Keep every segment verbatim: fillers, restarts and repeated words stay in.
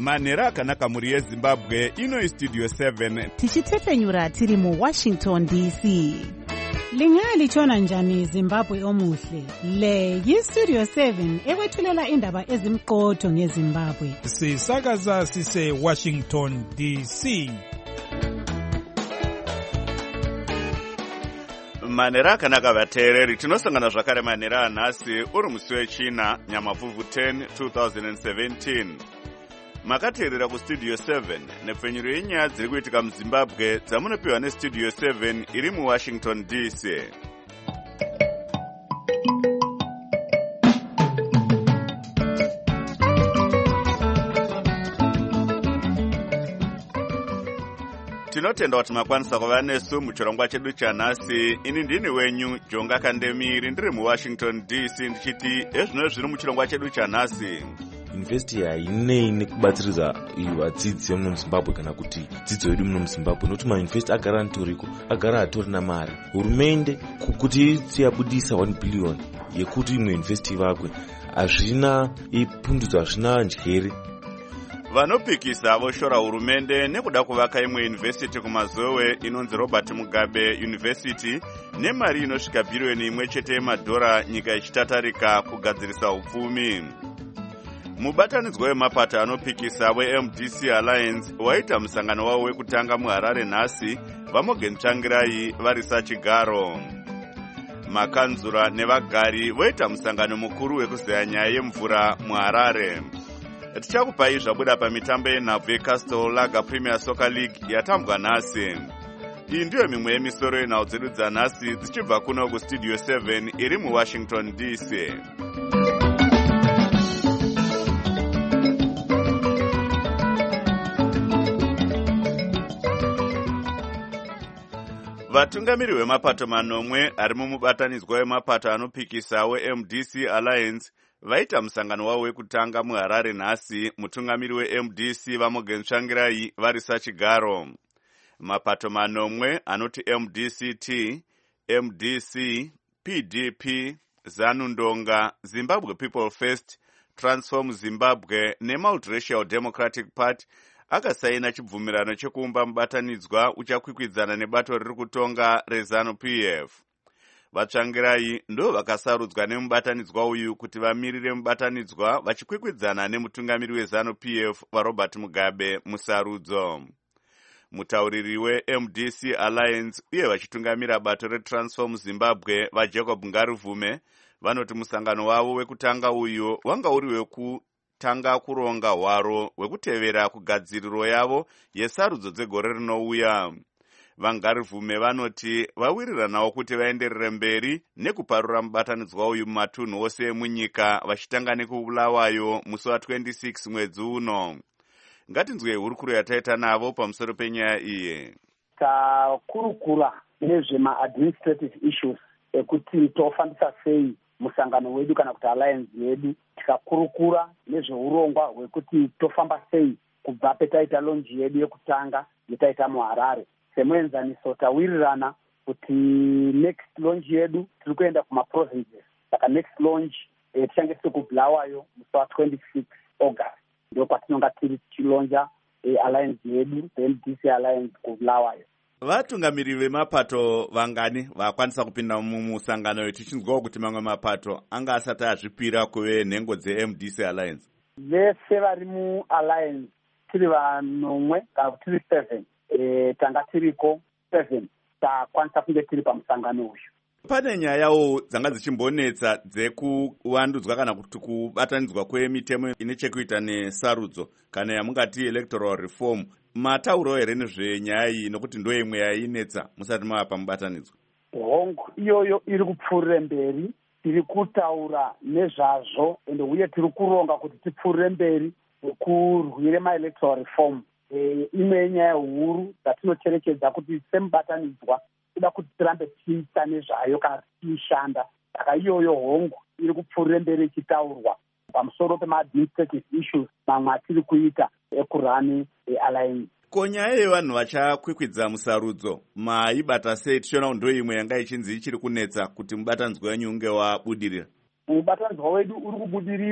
manhero akanaka mhuri yezimbabwe. Ino Studio seven tichitepfenyura tiri mu Washington D C. Lingaya lichona njani Zimbabwe omuhle? Le yi-Studio seven ekwethulela indaba ezimqotho ngeZimbabwe. Sisakaza sise Washington D C. manhero akanaka vateereri, tinosangana zvakare manhero anhasi uri musi wechina nyamavhuvhu ten twenty seventeen. Makateerera kustudio seven nepfenyuro yenyaya dziri kuitika muzimbabwe dzamunopiwa nestudio seven iri muwashington D C. Tinotenda kuti makwanisa kuva nesu muchirongwa chedu chanhasi. Ini ndini wenyu Jonga Kandemiri ndiri muwashington D C ndichiti ezvino zviri muchirongwa chedu chanhasi. University hainei nekubatsiridza vadzidzi vemuno muZimbabwe kana kuti dzidzo yedu muno muZimbabwe, nokuti mauniversity agara nitoriko, agara hatorina mari. Hurumende kuti yabudisa one billion yekuti imwe university vakwe, hazvina ipundudza, hazvina njere. Vanopikisa voshora hurumende nekuda kuvaka imwe university kumazowe inonzi Robert Mugabe University nemari inosvika bhiriyoni imwe chete yemadhora nyika ichitatarika kugadzirisa upfumi. Mubatanidzwa wemapato anopikisa we-M D C Alliance waita musangano wavo wekutanga muHarare nhasi, vaMorgan Tsvangirai vari sachigaro. Makanzura nevagari voita musangano mukuru wekuzeya nyaya yemvura muHarare. Tichakupai zvabuda pamitambo yenhabvu yeCastle Lager Premier Soccer League yatambwa nhasi. Iyi ndiyo mimwe yemisoro yenhau dzedu dzanhasi dzichibva kuno kustudio seven iri muWashington D C. Vatungamiri vemapato manomwe ari mumubatanidzwa wemapato anopikisa we-M D C Alliance vaita musangano wavo wekutanga muHarare nhasi, mutungamiri we-M D C vaMorgan Tsvangirai vari sachigaro. Mapato manomwe anoti M D C T, M D C, P D P, ZANU Ndonga, Zimbabwe People First, Transform Zimbabwe neMultiracial Democratic Party akasaina chibvumirano chekuumba mubatanidzwa uchakwikwidzana nebato riri kutonga reZANU P F. Vatsvangirai ndo vakasarudzwa nemubatanidzwa uyu kuti vamirire mubatanidzwa vachikwikwidzana nemutungamiri weZANU P F vaRobert Mugabe musarudzo. Mutauriri we-M D C Alliance uye vachitungamira bato reTransform Zimbabwe vaJacob Ngaruvume vanoti musangano wavo wekutanga uyu wanga uri wekutanga kuronga hwaro wekutevera kugadziriro yavo yesarudzo dzegore rinouya. Vangaruvume vanoti vawiriranawo kuti vaenderere mberi nekuparura mubatanidzwa uyu mumatunhu ose emunyika vachitanga nekubulawayo musi wa-twenty-six mwedzi uno. Ngatinzwe hurukuro yataita navo pamusoro penyaya iyi. Takurukura nezvema-administrative issues ekuti tofambisa sei musangano wedu kana kuti alliance yedu. Tikakurukura nezveurongwa hwekuti tofamba sei kubva petaita lonji yedu yekutanga yetaita muHarare. Semuenzaniso tawirirana kuti next launch yedu tiri kuenda kumaprovinces. Saka next launch eh, tichange tiri kubulawayo musi wa-twenty-six August. Ndio kwatinonga tiri tichilonja eh, alliance yedu, M D C Alliance kubulawayo. Vatungamiri vemapato vangani vakwanisa kupinda mumusangano uyu, tichinzwawo kuti mamwe mapato anga asati azvipira kuve nhengo dze-M D C Alliance? Vese vari mualliance tiri vanomwe kana kuti tiri seven. E, tanga tiriko seven takwanisa kunge tiri pamusangano uyu. Pane nyayawo dzanga dzichimbonetsa dzekuwandudzwa kana kuti kubatanidzwa kwemitemo ine chekuita nesarudzo kana yamungati electoral reform. Matauro here nezvenyaya iyi nokuti ndo imwe yainetsa musati mava pamubatanidzwa? Hongu iyoyo iri kupfuurire mberi, tiri kutaura nezvazvo ende uye tiri kuronga kuti tipfuurire mberi kurwire ma-electoral reform. E, imwe yenyaya huru dzatinocherekedza kuti semubatanidzwa kuda kuti tirambe tichiita nezvayo kana tichishanda. Saka iyoyo hongu iri kupfuurire mberi ichitaurwa pamusoro pema-administrative issues mamwe atiri kuita ekurani e-alliance. Ko nyaya yevanhu vachakwikwidza musarudzo maibata sei? Tichiona ndo imwe yanga ichinzi ichiri kunetsa kuti mubatanidzwa wenyu unge wabudirira. Mubatanidzwa wedu uri kubudirira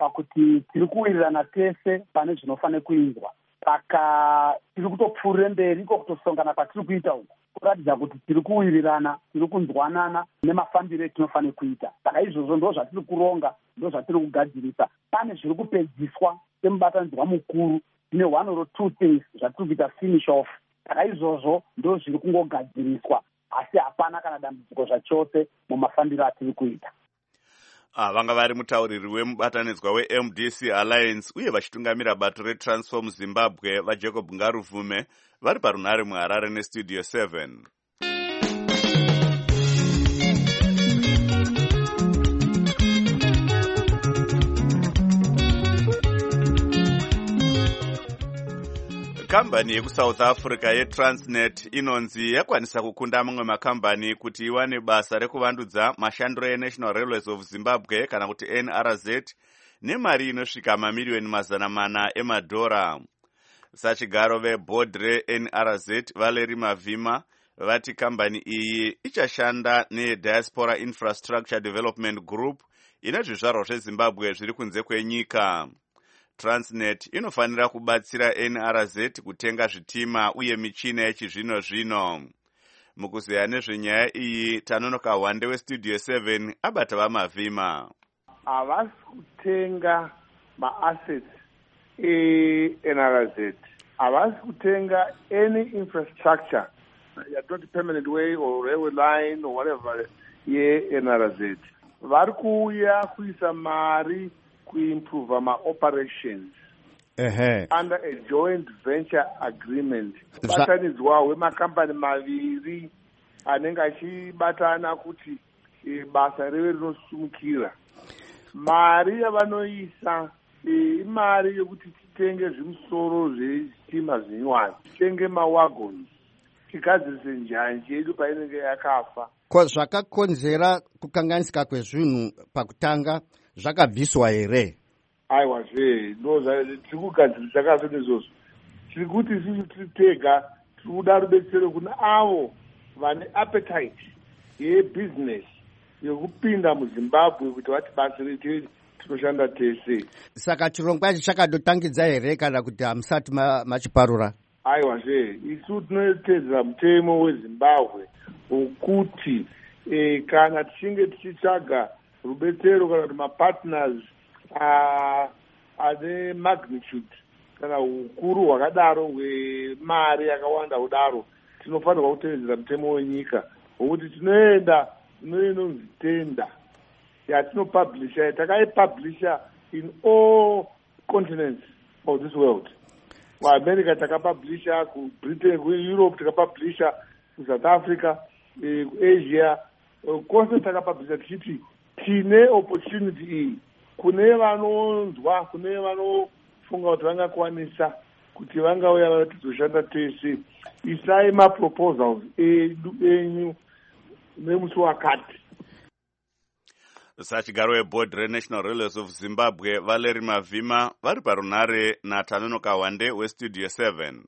pakuti tiri kuwirirana tese pane zvinofanira kuizwa. Saka tiri kutopfuurira mberi iko kutosongana kwatiri kuita uku kuratidza kuti tiri kuwirirana, tiri kunzwanana nemafambiro etinofanira kuita. Saka izvozvo ndo zvatiri kuronga, ndo zvatiri kugadzirisa. Pane zviri kupedziswa semubatanidzwa mukuru ne one or two things zvatiri kuita finish off. Saka izvozvo ndo zviri kungogadziriswa, asi hapana kana dambudziko zvachose mumafambiro atiri kuita. Ah, vanga vari mutauriri wemubatanidzwa we-M D C Alliance uye vachitungamira bato reTransform Zimbabwe vaJacob Ngaruvume vari parunhare muHarare neStudio seven. Kambani yekuSouth Africa yeTransnet inonzi yakwanisa kukunda mamwe makambani kuti iwane basa rekuvandudza mashandiro eNational Railways of Zimbabwe kana kuti N R Z nemari inosvika mamiliyoni mazana mana emadhora. Sachigaro veboard reN R Z Valeri Mavhima vati kambani iyi ichashanda neDiaspora Infrastructure Development Group ine zvizvarwa zveZimbabwe zviri kunze kwenyika. Transnet inofanira kubatsira N R Z kutenga zvitima uye michina yechizvino zvino. Mukuzeya nezvenyaya iyi Tanonoka Wande weStudio seven abata vaMavhima. Havasi kutenga maassets eN R Z. Havasi kutenga any infrastructure, not permanent way or railway line or whatever yeN R Z. Vari kuuya kuisa mari kuimprove ma operations uh-huh. under a joint venture agreement. Batanidzwa wemakambani maviri anenge achibatana kuti e, basa rive rinosumukira. Mari yavanoisa imari yokuti titenge zvimusoro zvechitima zvinyuwani, titenge mawagons, tigadzirise njanji yedu painenge yakafa. Ko zvakakonzera kukanganisika kwezvinhu pakutanga zvakabviswa here? Aiwa zve, ndo tiri kugadzirisa kaso nezvozvo. Tiri kuti isusu tiri tega tiri kuda rubetsero kuna avo vane appetite yebusiness yekupinda muZimbabwe kuti vati basa redu tinoshanda tese. Saka chirongwa ichi chakadotangidza here kana kuti hamusati machiparura? Aiwa zve, isu tinotedzera mutemo weZimbabwe wokuti e, kana tichinge tichitsvaga rubetsero kana kuti mapartners ane magnitude kana ukuru hwakadaro hwemari yakawanda kudaro, tinofanirwa kutevedzera mutemo wenyika wokuti tinoenda inoinonzi tenda yatinopublisha, takaipublisha in all continents of this world. kuAmerica takapublisha, kuBritain, kuEurope takapublisha, kuSouth Africa, kuAsia, kose takapublisha tichiti tine opportunity iyi kune vanonzwa, kune vanofunga kuti vangakwanisa kuti vangauya vatizoshanda tese. Isai maproposals edu enyu nemusi wakati. Sachigaro weboard reNational Railways of Zimbabwe Valeri Mavhima vari parunhare naTanonoka Wande weStudio seven.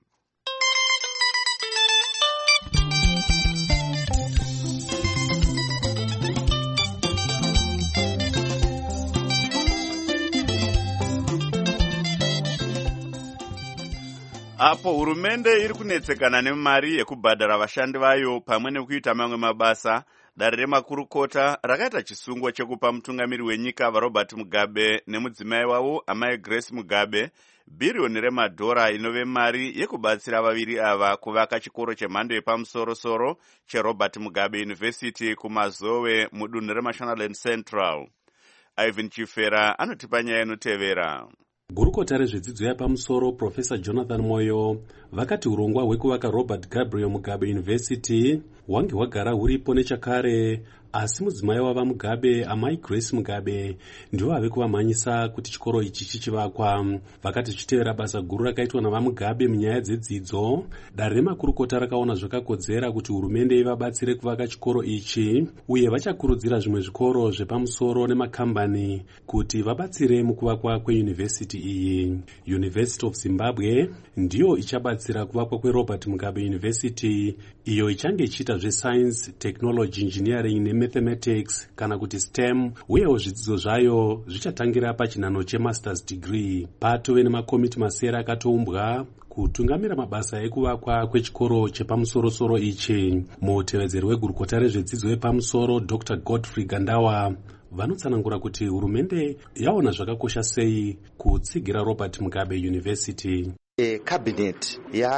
Apo hurumende iri kunetsekana nemari yekubhadhara vashandi vayo pamwe nekuita mamwe mabasa, dare remakurukota rakaita chisungo chekupa mutungamiri wenyika vaRobert Mugabe nemudzimai wavo amai Grace Mugabe bhiriyoni remadhora inove mari yekubatsira vaviri ava kuvaka chikoro chemhando yepamusoro-soro cheRobert Mugabe University kuMazowe mudunhu reMashonaland Central. Ivan Chifera anotipa nyaya inotevera. Gurukota rezvedzidzo yapamusoro Professor Jonathan Moyo vakati urongwa hwekuvaka Robert Gabriel Mugabe University hwange hwagara huripo nechakare, asi mudzimai wava Mugabe amai Grace Mugabe ndivo vave kuvamhanyisa kuti chikoro ichi chichivakwa. Vakati zvichitevera basa guru rakaitwa navaMugabe munyaya dzedzidzo, dare remakurukota rakaona zvakakodzera kuti hurumende ivabatsire kuvaka chikoro ichi, uye vachakurudzira zvimwe zvikoro zvepamusoro nemakambani kuti vabatsire mukuvakwa kweuniversity iyi. University of Zimbabwe ndiyo ichabatsira kuvakwa kweRobert Mugabe University, iyo ichange ichiita zvinoita zveScience, Technology, Engineering neMathematics kana kuti STEM, uyewo zvidzidzo zvayo zvichatangira pachinhano chemasters degree. Patove nemakomiti masere akatoumbwa kutungamira mabasa ekuvakwa kwechikoro chepamusoro-soro ichi. Mutevedzeri wegurukota rezvedzidzo yepamusoro Doctor Godfrey Gandawa vanotsanangura kuti hurumende yaona zvakakosha sei kutsigira Robert Mugabe University. E, cabinet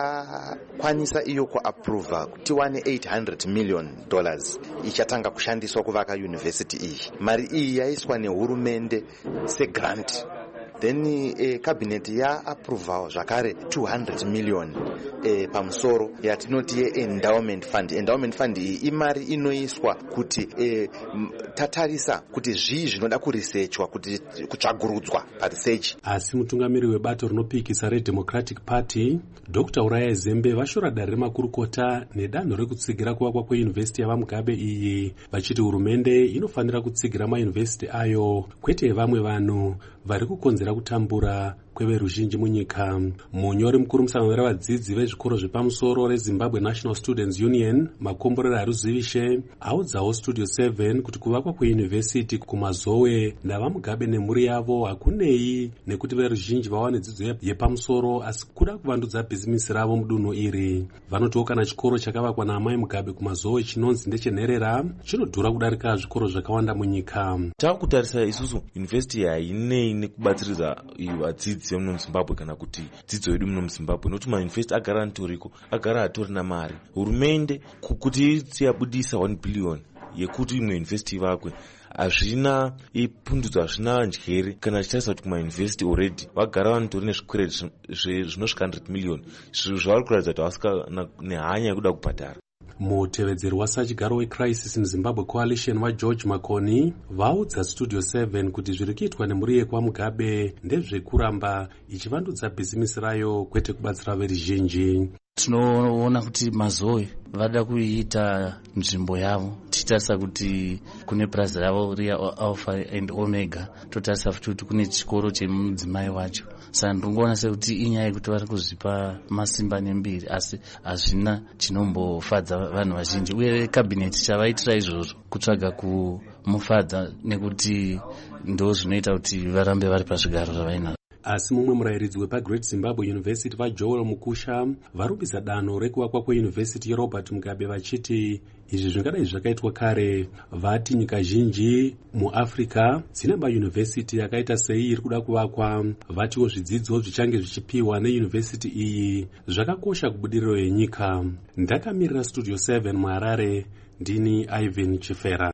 yakwanisa iyo kuapprova kuti tiwane eight hundred million dollars ichatanga kushandiswa kuvaka university iyi. Mari iyi yaiswa nehurumende segrant. Then e, cabinet yaapprovawo zvakare two hundred million e, pamusoro yatinoti ye-endowment fund. Endowment fund iyi imari inoiswa kuti e, tatarisa kuti zvii zvinoda kurisechwa kuti kutsvagurudzwa paresearch. Asi mutungamiri webato rinopikisa reDemocratic Party Doctor Uraya Zembe vashora dare remakurukota nedanho rekutsigira kuvakwa kweyunivhesiti yavaMugabe iyi, vachiti hurumende inofanira kutsigira mayunivhesiti ayo kwete vamwe vanhu vari kukonzera kutambura kweveruzhinji munyika. Munyori mukuru musangano ravadzidzi vezvikoro zvepamusoro reZimbabwe National Students Union Makomborero Haruzivishe audzawo Studio seven kuti kuvakwa kweyunivhesiti kumazowe navaMugabe nemhuri yavo hakunei nekuti veruzhinji vawane dzidzo yepamusoro, asi kuda kuvandudza bhizimisi ravo mudunhu iri. Vanotiwo kana chikoro chakavakwa naamai Mugabe kumazowe chinonzi ndechenherera chinodhura kudarika zvikoro zvakawanda munyika. Takutarisa isusu yunivhesiti hainei nekubatsiridza vadzidzi muno muZimbabwe kana kuti dzidzo yedu muno muZimbabwe, nokuti mayunivhesiti agara atoriko, agara atori namari. Hurumende kuti yabudisa one billion yekuti imwe yunivhesiti ivakwe hazvina ipundudzo, hazvina njere kana chitarisa kuti kumayunivhesiti already vagara vanotori nezvikwereti zvinosvika one hundred million, zvinhu zvavari kuratidza kuti havasika nehanya yekuda kubhadhara. Mutevedzeri wasachigaro weCrisis muZimbabwe Coalition waGeorge Makoni vaudza Studio seven kuti zviri kuitwa nemhuri yekwaMugabe ndezvekuramba ichivandudza bhizimisi rayo kwete kubatsira veruzhinji. Tinoona kuti mazowe vada kuita nzvimbo yavo, tichitarisa kuti kune praza ravo riya Alpha and Omega, totarisa futi kuti kune chikoro chemudzimai wacho. Saka ndingoona sekuti inyaya yekuti vari kuzvipa masimba nembiri, asi hazvina chinombofadza vanhu vazhinji, uye kabineti chavaitira izvozvo kutsvaga kumufadza nekuti ndo zvinoita kuti varambe vari pazvigaro zvavainazvo. Asi mumwe murayiridzi wepaGreat Zimbabwe University vaJoel Mukusha varumbidza danho rekuvakwa kweyunivhesiti yeRobert Mugabe vachiti izvi zvingadai zvakaitwa kare. Vati nyika zhinji muAfrica dzine mayunivhesiti yakaita sei iri kuda kuvakwa. Vatiwo zvidzidzo zvichange zvichipiwa neyunivhesiti iyi zvakakosha kubudiriro yenyika. Ndakamirira Studio seven muHarare, ndini Ivan Chifera.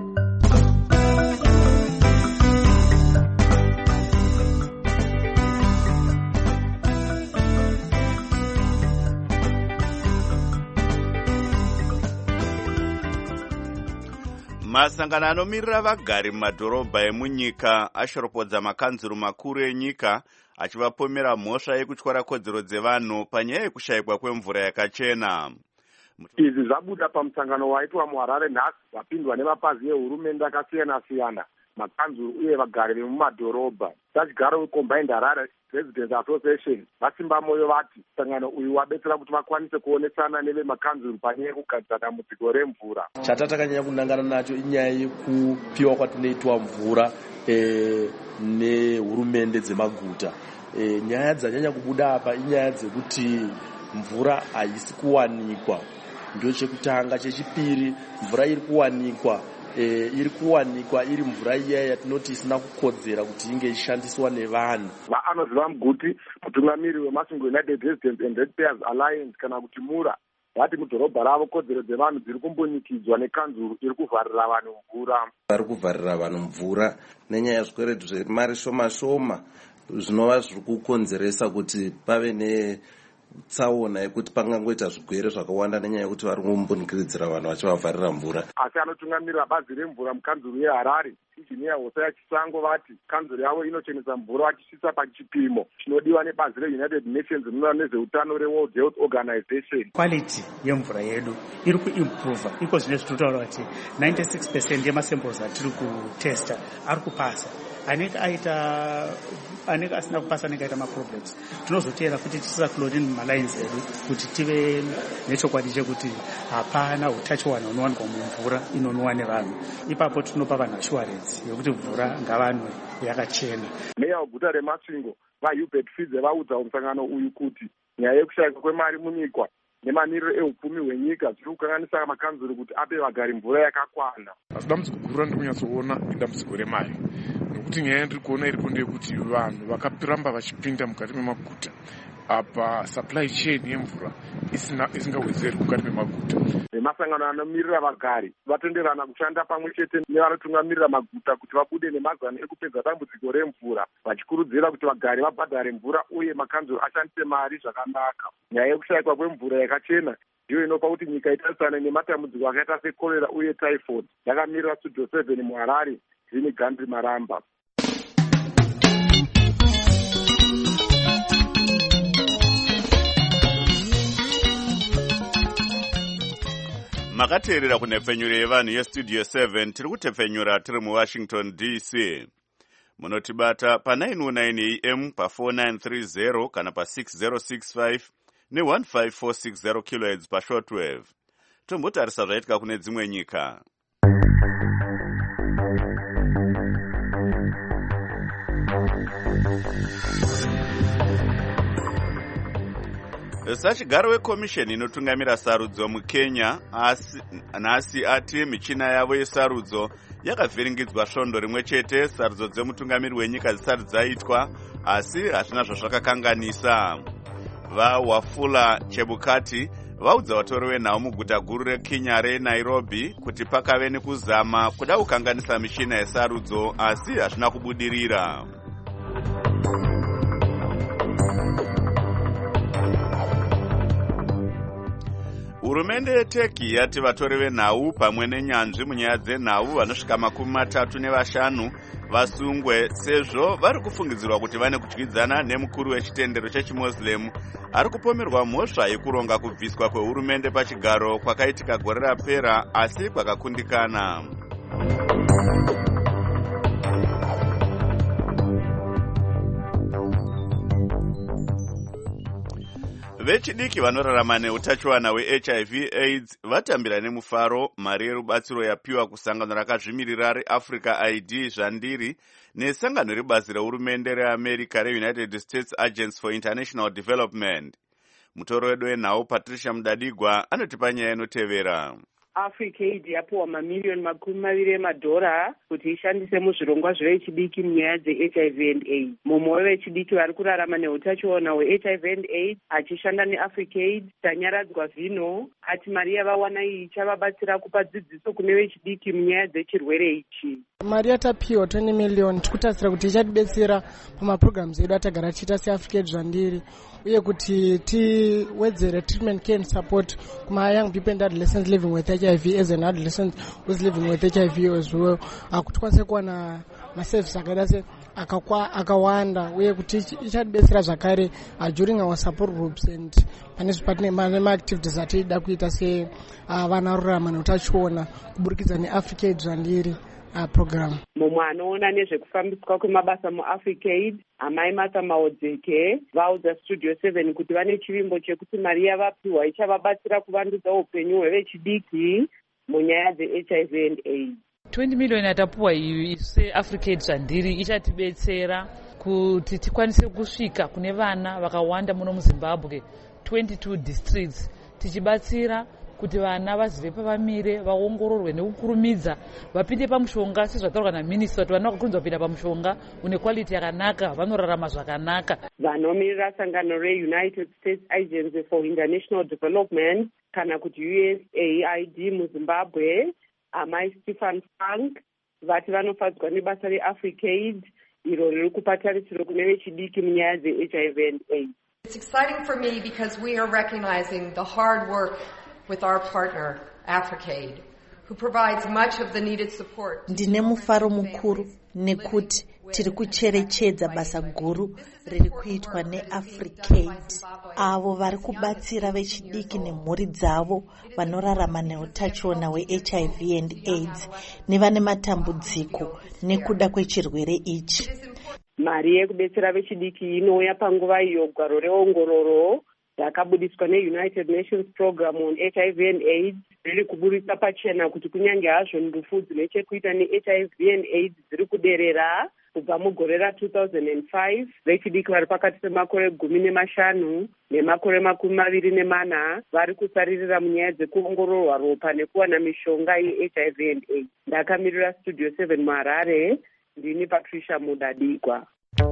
Masangano anomirira vagari mumadhorobha emunyika ashoropodza makanzuru makuru enyika achivapomera mhosva yekutyara kodzero dzevanhu panyaya yekushayikwa kwemvura yakachena. Izvi zvabuda pamusangano waitwa muHarare nhasi wapindwa nemapazi ehurumende akasiyana-siyana, makanzuru uye vagari vemumadhorobha. Sachigaro weCombined Harare Residents Association vasimba moyo vati musangano uyu wabetsera kuti vakwanise kuonesana nevemakanzuru panyaya yekugadzira dambudziko remvura. Chatatakanyanya kunangana nacho inyaya yekupiwa kwatinoitwa mvura e, nehurumende dzemaguta. E, nyaya dzanyanya kubuda apa inyaya dzekuti mvura haisi kuwanikwa, ndio chekutanga. Chechipiri, mvura iri kuwanikwa E, iri kuwanikwa iri mvura iya yatinoti isina kukodzera kuti inge ishandiswa nevanhu. Vanoziva Mguti, mutungamiri weMasungu United Residents and Ratepayers Alliance kana kuti MURA, vati mudhorobha ravo kodzero dzevanhu dziri kumbonikidzwa nekanzuru iri kuvharira vanhu mvura. Vari kuvharira vanhu mvura nenyaya yezvikwereti zvemari shoma shoma zvinova zviri kukonzeresa kuti pave ne tsaona yekuti pangangoita zvigwere zvakawanda nenyaya yekuti vari kumbonikidzira vanhu vachivavharira mvura. Asi anotungamirira bazi remvura mukanzuru yeHarare, injiniya Hosea Chisango, vati kanzuru yavo inochenesa mvura vachisvitsa pachipimo chinodiwa nebazi reUnited Nations rinoona nezveutano reWorld Health Organization. Quality yemvura yedu iri kuimprova, iko zvine zvinotaura kuti ninety-six percent yemasamples atiri kutesta ari kupasa. anenge aita anenge asina kupasa anenge aita maproblems tinozotera kuti tisisa chlorine mumalines edu kuti tive nechokwadi chekuti hapana utachiwana unowanikwa mumvura inonwiwa nevanhu. Ipapo tinopa vanhu assurance yekuti mvura ngavanwe yakachena. Meya weguta reMasvingo vaHubert Fidze vaudza musangano uyu kuti nyaya yekushayika kwemari munyika nemaniriro eupfumi hwenyika zviri kukanganisa makanzuro kuti ape vagari mvura yakakwana. Asi dambudziko guru randikunyatsoona idambudziko remari, nokuti nyaya yandiri kuona iripo ndeyekuti vanhu vakaramba vachipinda mukati memaguta apa supply chain yemvura isingawedzeri mukati memaguta. Vemasangano anomirira vagari vatenderana kushanda pamwe chete nevanotungamirira maguta kuti vabude nemazano ekupedza dambudziko remvura, vachikurudzira kuti vagari vabhadhare mvura uye makanzuro ashandise mari zvakanaka. Nyaya yekushayikwa kwemvura yakachena ndiyo inopa kuti nyika itarisane nematambudziko akaita sekorera uye typhoid. Yakamirira Studio seven muHarare, ndini Gandhi Maramba. makateerera kunhepfenyuro yevanhu yestudio seven tiri kutepfenyura tiri muwashington D C. Munotibata pa nine oh nine A M pa four nine three zero kana pa six zero six five ne one five four six zero kilohertz pa shortwave. Tombotarisa zvaitika kune dzimwe nyika. Sachigaro wekomisheni inotungamira sarudzo muKenya nhasi ati michina yavo yesarudzo yakavhiringidzwa svondo rimwe chete sarudzo dzemutungamiri wenyika dzisati dzaitwa, asi hazvina zvazvakakanganisa. VaWafula Chebukati vaudza vatori venhau muguta guru reKenya reNairobi kuti pakave nekuzama kuda kukanganisa michina yesarudzo, asi hazvina kubudirira. Hurumende yeTurkey yati vatori venhau pamwe nenyanzvi munyaya dzenhau vanosvika makumi matatu nevashanu vasungwe sezvo vari kufungidzirwa kuti vane kudyidzana nemukuru wechitendero chechimoslem ari kupomerwa mhosva yekuronga kubviswa kwehurumende pachigaro kwakaitika gore rapera asi kwakakundikana. Vechidiki vanorarama neutachiwana hweH I V AIDS vatambira nemufaro mari yerubatsiro yapiwa kusangano rakazvimirira reAfrica I D zvandiri nesangano rebazi rehurumende reAmerica reUnited States Agency for International Development. Mutoro wedu wenhau Patricia Mudadigwa anotipa nyaya inotevera. Africa Aid yapuwa mamiliyoni makumi maviri emadhora kuti ishandise muzvirongwa zvevechidiki munyaya dzeH I V and AIDS. Mumwe wevechidiki vari kurarama neutachiona hweH I V and AIDS achishanda neAfrica Aid tanyaradzwa zvino ati mari yavawana iyi ichavabatsira kupa dzidziso kune vechidiki munyaya dzechirwere ichi. Mari yatapiwa twenty million tikutarisira kuti ichatidetsera pamaprograms edu atagara tichiita seAfrica Aid zvandiri, uye kuti tiwedzere treatment care and support kuma young people and adolescents living with H I V as an adolescent who's living with H I V as well. Kuti tikwanise kuwana maservice akaita se akawanda, uye kuti ichatidetsera zvakare during our support groups and pane maactivities atida kuita se vana rurama neutachiona kuburikidza neAfrica Aid zvandiri Uh, program. Mumwe anoona nezvekufambiswa kwemabasa muAfrica Aid, amai Martha Maodzeke vaudza Studio seven kuti vane chivimbo chekuti mari yavapiwa ichavabatsira kuvandudza upenyu hwevechidiki munyaya dzeH I V and AIDS. twenty million yatapuwa iyi seAfrica Aid zvandiri ichatibetsera kuti tikwanise kusvika kune vana vakawanda muno muZimbabwe twenty-two districts, tichibatsira kuti vana vazive pavamire, vaongororwe nekukurumidza vapinde pamushonga sezvataurwa naminista kuti vana vakakurudzirwa kupinda pamushonga une quality yakanaka, vanorarama zvakanaka. Vanomirira sangano reUnited States Agency for International Development kana kuti U S A I D muZimbabwe, amai Stephen Frank vati vanofadzwa nebasa reAfrica Aid iro riri kupa tarisiro kune vechidiki munyaya dzeH I V and AIDS. It's exciting for me because we are recognizing the hard work with our partner Africa Aid, who provides much of the needed support. Ndine mufaro mukuru nekuti tiri kucherechedza basa guru riri kuitwa neAfricate, avo vari kubatsira vechidiki nemhuri dzavo vanorarama neutachiona hwe-H I V and AIDS nevane matambudziko nekuda kwechirwere ichi. Mari yekubetsera vechidiki inouya panguva iyo gwaro reongororo rakabudiswa neUnited Nations Program on H I V and AIDS riri kuburitsa pachena kuti kunyange hazvo ndufu dzine chekuita ne-H I V and AIDS dziri kuderera kubva mugore ra-two thousand five, vechidiki vari pakati pemakore gumi nemashanu nemakore makumi maviri nemana vari kusaririra munyaya dzekuongororwa ropa nekuwana mishonga ye-H I V and AIDS. Ndakamirira Studio seven muHarare, ndini Patricia Mudadikwa.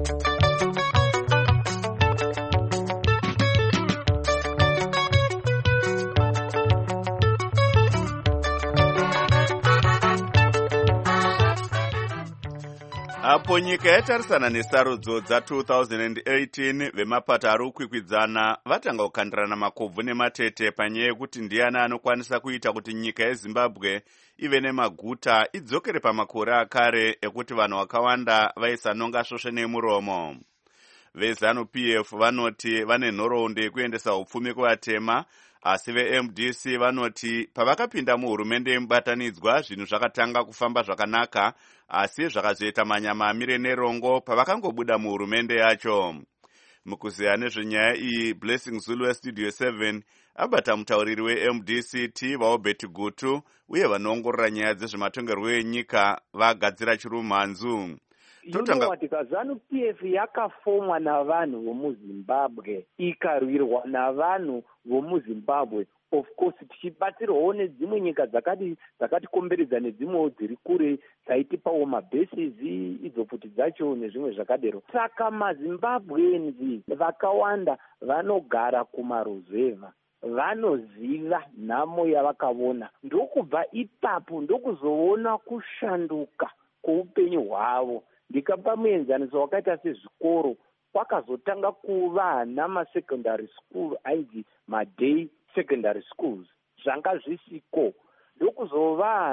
Apo nyika yatarisana nesarudzo dza-two thousand eighteen, vemapato ari kukwikwidzana vatanga kukandirana makobvu nematete panyaya yekuti ndiani anokwanisa kuita kuti nyika yeZimbabwe ive nemaguta idzokere pamakore akare ekuti vanhu vakawanda vaisanonga svosve nemuromo. VeZanu-P F vanoti vane nhoroondo yekuendesa upfumi kuvatema, asi ve-M D C vanoti pavakapinda muhurumende yemubatanidzwa zvinhu zvakatanga kufamba zvakanaka, asi zvakazoita manyama amire nerongo pavakangobuda muhurumende yacho. Mukuziya nezvenyaya iyi, Blessing Zulu weStudio seven abata mutauriri we-M D C T vaObert Gutu uye vanoongorora nyaya dzezvematongerwo enyika vagadzira chirumhanzu. Totanga ZANU-P F yakafomwa navanhu vomuZimbabwe, ikarwirwa navanhu vomuZimbabwe. Of course tichibatsirwawo nedzimwe nyika dzakati dzakatikomberedza nedzimwewo dziri kure dzaitipawo mabases idzo futi dzacho nezvimwe zvakadero. Saka maZimbabweans vakawanda vanogara kumaruzevha, vanoziva nhamo yavakaona. Ndokubva ipapo ndokuzoona kushanduka kweupenyu hwavo. Ndikapa muenzaniso wakaita sezvikoro, kwakazotanga kuva namasecondary school ainzi maday secondary schools, zvanga zvisiko. Ndokuzova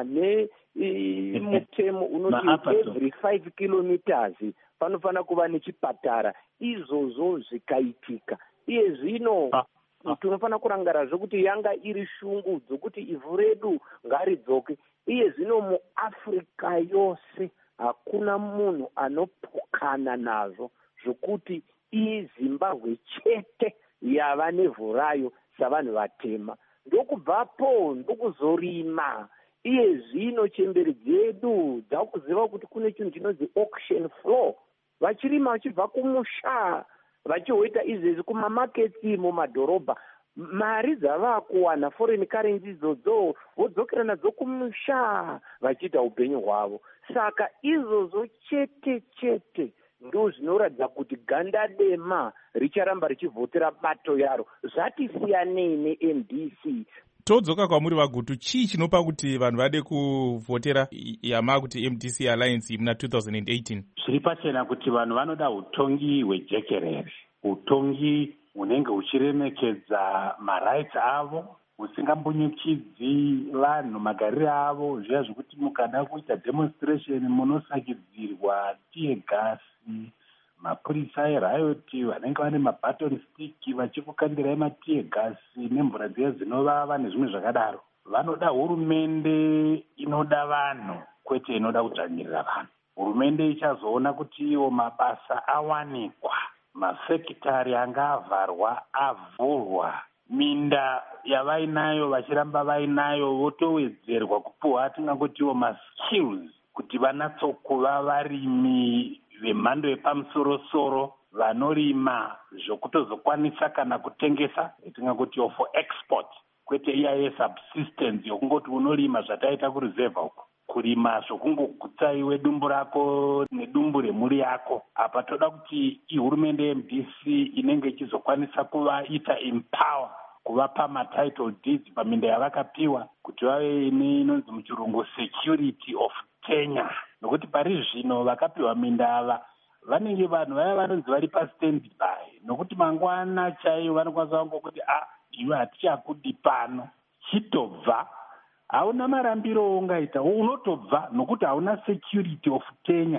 nemutemo unoti every five kilometers panofana kuva nechipatara. Izvozvo zvikaitika. Iye zvino tinofana kurangara zvokuti yanga iri shungu dzokuti ivhu redu ngaridzoke. Iye zvino muAfrica yose hakuna munhu anopokana nazvo zvokuti iZimbabwe chete yava nevhu rayo savanhu vatema. Ndokubvapo ndokuzorima. Iye zvino chemberi dzedu dzakuziva kuti kune chinhu chinonzi auction floor. Vachirima vachibva kumusha vachihoita izvezvi kumamaketsi mumadhorobha, mari dzava kuwana foreign currency idzodzo vodzokera nadzo kumusha vachiita upenyu hwavo. Saka izvozvo chete chete ndo zvinoratidza kuti ganda dema richaramba richivhotera bato yaro. Zvatisiyanei ne-M D C. Todzoka kwamuri vaGutu, chii chinopa kuti vanhu vade kuvhotera yama kuti M D C Alliance muna two thousand eighteen? Zviri pachena kuti vanhu vanoda utongi hwejekerere, utongi hunenge huchiremekedza marights avo, husingambunyikidzi vanhu magariro avo, zviya zvekuti mukada kuita demonstration munosakidzirwa tiye gasi, mapurisa eriot vanenge vane mabaton stick vachikukandirai matiye gasi nemvura dziya dzinovava nezvimwe zvakadaro. Vanoda hurumende inoda vanhu kwete inoda kudzvanyirira vanhu. Hurumende ichazoona kuti iwo mabasa awanikwa, mafekitari anga avharwa avhurwa, minda yavainayo vachiramba vainayo votowedzerwa kupuhwa tingangotiwo maskills kuti vanatsokuva varimi vemhando yepamusoro-soro vanorima zvokutozokwanisa kana kutengesa tingangotiwo for export, kwete iya yesubsistence yokungoti unorima zvataita kureserve uko, kurima zvokungogutsaiwe dumbu rako nedumbu remhuri yako. Apa toda kuti ihurumende ye-M D C inenge ichizokwanisa kuvaita empower, kuvapa matitle deeds paminda yavakapiwa kuti vave inonzi muchirungu security of tenure, nokuti pari zvino vakapiwa minda ava vanenge vanhu vaya vanonzi vari pastand by, nokuti mangwana chaiyo vanokwanisa kungokuti ah iwe hatichakudi pano, chitobva hauna marambiro ungaita, unotobva nokuti hauna security of tenure.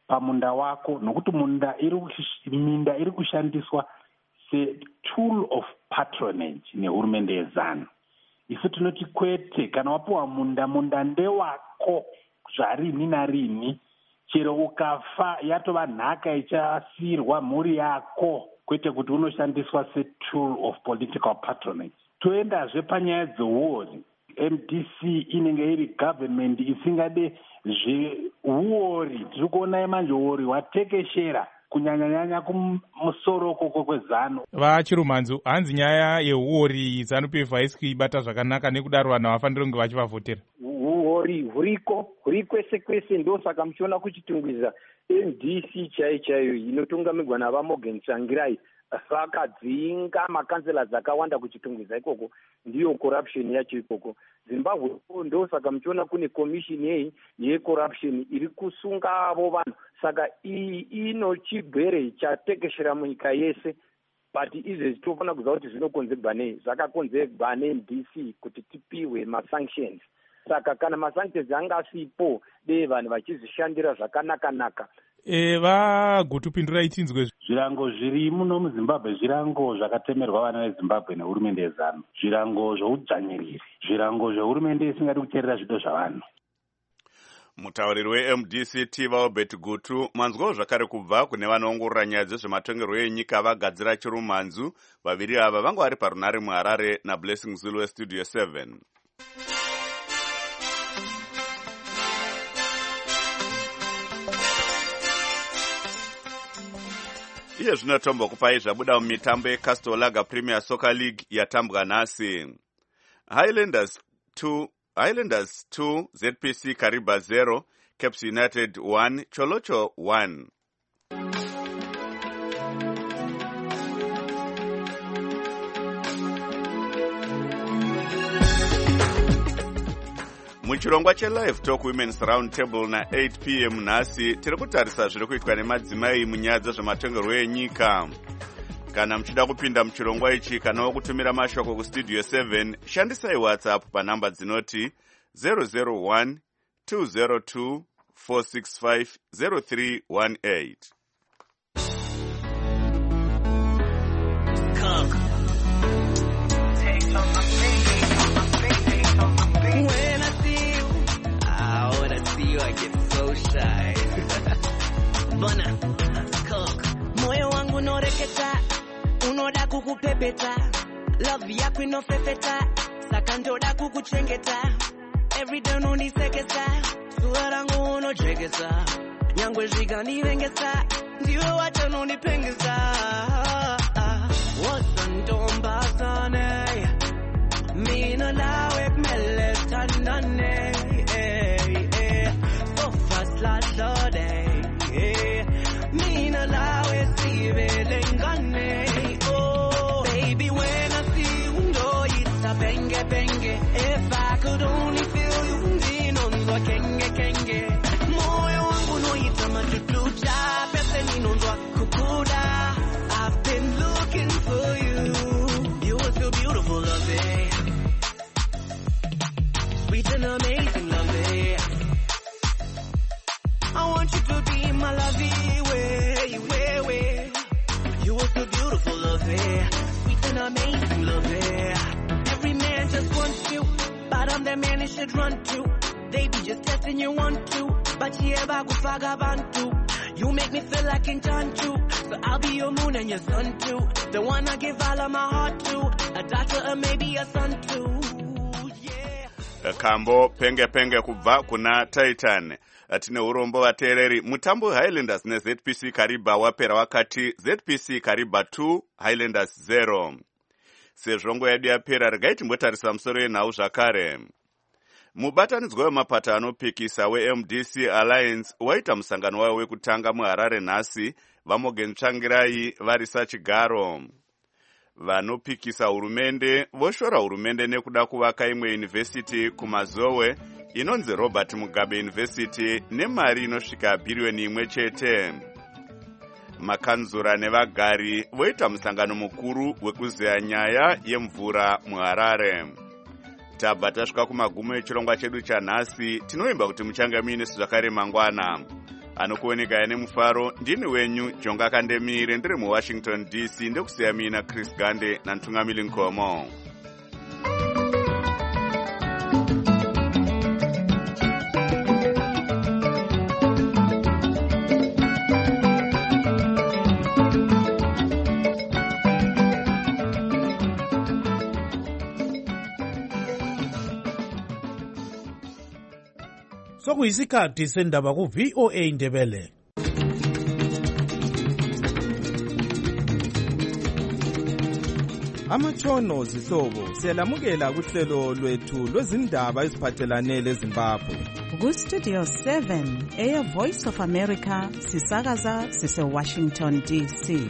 pamunda wako, nokuti munda iri minda iri kushandiswa setool of patronage nehurumende yezanu. Isu tinoti kwete, kana wapiwa munda, munda ndewako zvarini narini, chero ukafa yatova nhaka ichasiyirwa mhuri yako, kwete kuti unoshandiswa setool of political patronage. Toendazve panyaya dzeuori, M D C inenge iri government isingade zveuori. Tiri kuona manje uori hwatekeshera kunyanya-nyanya kumusoro koko kwezanu. VaChirumanzu, hanzi nyaya yeuori ZANU P F haisi kuibata zvakanaka, nekudaro vanhu havafaniri kunge vachivavhotera. Uori huriko huri kwese kwese, ndosaka muchiona kuchitungwiza M D C chaiyo chaiyo inotungamirwa navaMorgan Tsvangirai vakadzinga makansela akawanda kuchitungwiza ikoko, ndiyo corruption yacho ikoko. Zimbabwe ndosaka muchiona kune commission yeyi yecorruption iri kusunga avo vanhu. Saka iyi ino chigwere chatekeshera munyika yese, but izvezvi tofana kuziva kuti zvinokonzerwa nei. Zvakakonzerwa ne-M D C kuti tipiwe masanctions. Saka kana masanctions angasipo, dei vanhu vachizvishandira zvakanaka-naka. E, vagutupindurai tinzwe. Zvirango zviri muno muZimbabwe zvirango zvakatemerwa vana veZimbabwe nehurumende yezanu, zvirango zvoudzvanyiriri, zvirango zvehurumende isingadi kuteerera zvido zvavanhu. Mutauriri we-M D C Tiva Obert Gutu manzwawo zvakare kubva kune vanoongorora nyaya dzezvematongerwo enyika vagadzira Chirumanzu. Vaviri ava vanga vari parunare muHarare naBlessing Zulu weStudio seven. Iye zvinotombo kupai zvabuda mumitambo yeCastor Lager Premier Soccer League yatambwa nhasi. Highlanders two, Highlanders two, Z P C Kariba zero, Caps United one, Cholocho one. Muchirongwa cheLive Talk Women's Round Table na eight p m nhasi tiri kutarisa zviri kuitwa nemadzimai munyaya dzezvematongerwo enyika. Kana muchida kupinda muchirongwa ichi kana kutumira mashoko kuStudio seven, shandisai WhatsApp panhamba dzinoti zero zero one two zero two four six five zero three one eight. I get so shy. Bona, cook. Moyo wangu noreketa, unoda kukupepeta. Love yako inofefeta, saka ndoda kukuchengeta. Every day unonisekesa, sura rangu unochekesa. Nyangwe zvikanivengesa, ndiwe wacho unonipengesa. Wasantomba sane, mina nawe kumele tandane. Last day, me no lie, see belengane. Oh, baby, when I see you, know it's a benge benge. If I could only feel you, me no no kenge kenge. Moyo wangu no itama chuchucha, pese no no kukuda. I've been looking for you. You were so beautiful, lovey, sweet and amazing, lovey. I want you to be my lovey, way, way, way. You are so beautiful, lovey, sweet and amazing, lovey. Every man just wants you, but I'm the man you should run to. They be just testing you want to, but you ever go fagabantu. You make me feel like in Chanchu, so I'll be your moon and your sun too. The one I give all of my heart to, a daughter or maybe a son too. Yeah. Kambo penge penge kubva kuna Titan. Tine urombo vateereri. Mutambo Highlanders ne Z P C Kariba wapera wakati Z P C Kariba two, Highlanders zero. Sezvongo yedu yapera regai timbotarisa musoro yenhau zvakare. Mubatanidzwa wemapata anopikisa we-M D C Alliance waita musangano wayo wekutanga muHarare nhasi, vaMorgan Tsvangirai varisa chigaro. Vanopikisa hurumende voshora hurumende nekuda kuvaka imwe yunivhesiti kumazowe inonzi Robert Mugabe University nemari inosvika bhiriyoni imwe chete. Makanzura nevagari voita musangano mukuru wekuzeya nyaya yemvura muHarare. Tabva tasvika kumagumo echirongwa chedu chanhasi. Tinoimba kuti muchange muine zvakare mangwana. anokuoneka ane mufaro. Ndini wenyu Jonga Kandemire, ndiri muWashington D C, ndekusiya mina Chris Gande nantungamili Nkomo. Sokuyisikhathi sendaba ku V O A Ndebele. Amatshono zihlobo siyalamukela kuhlelo lwethu lwezindaba eziphathelane leZimbabwe. Ku Studio seven eya Voice of America sisakaza sise Washington D C.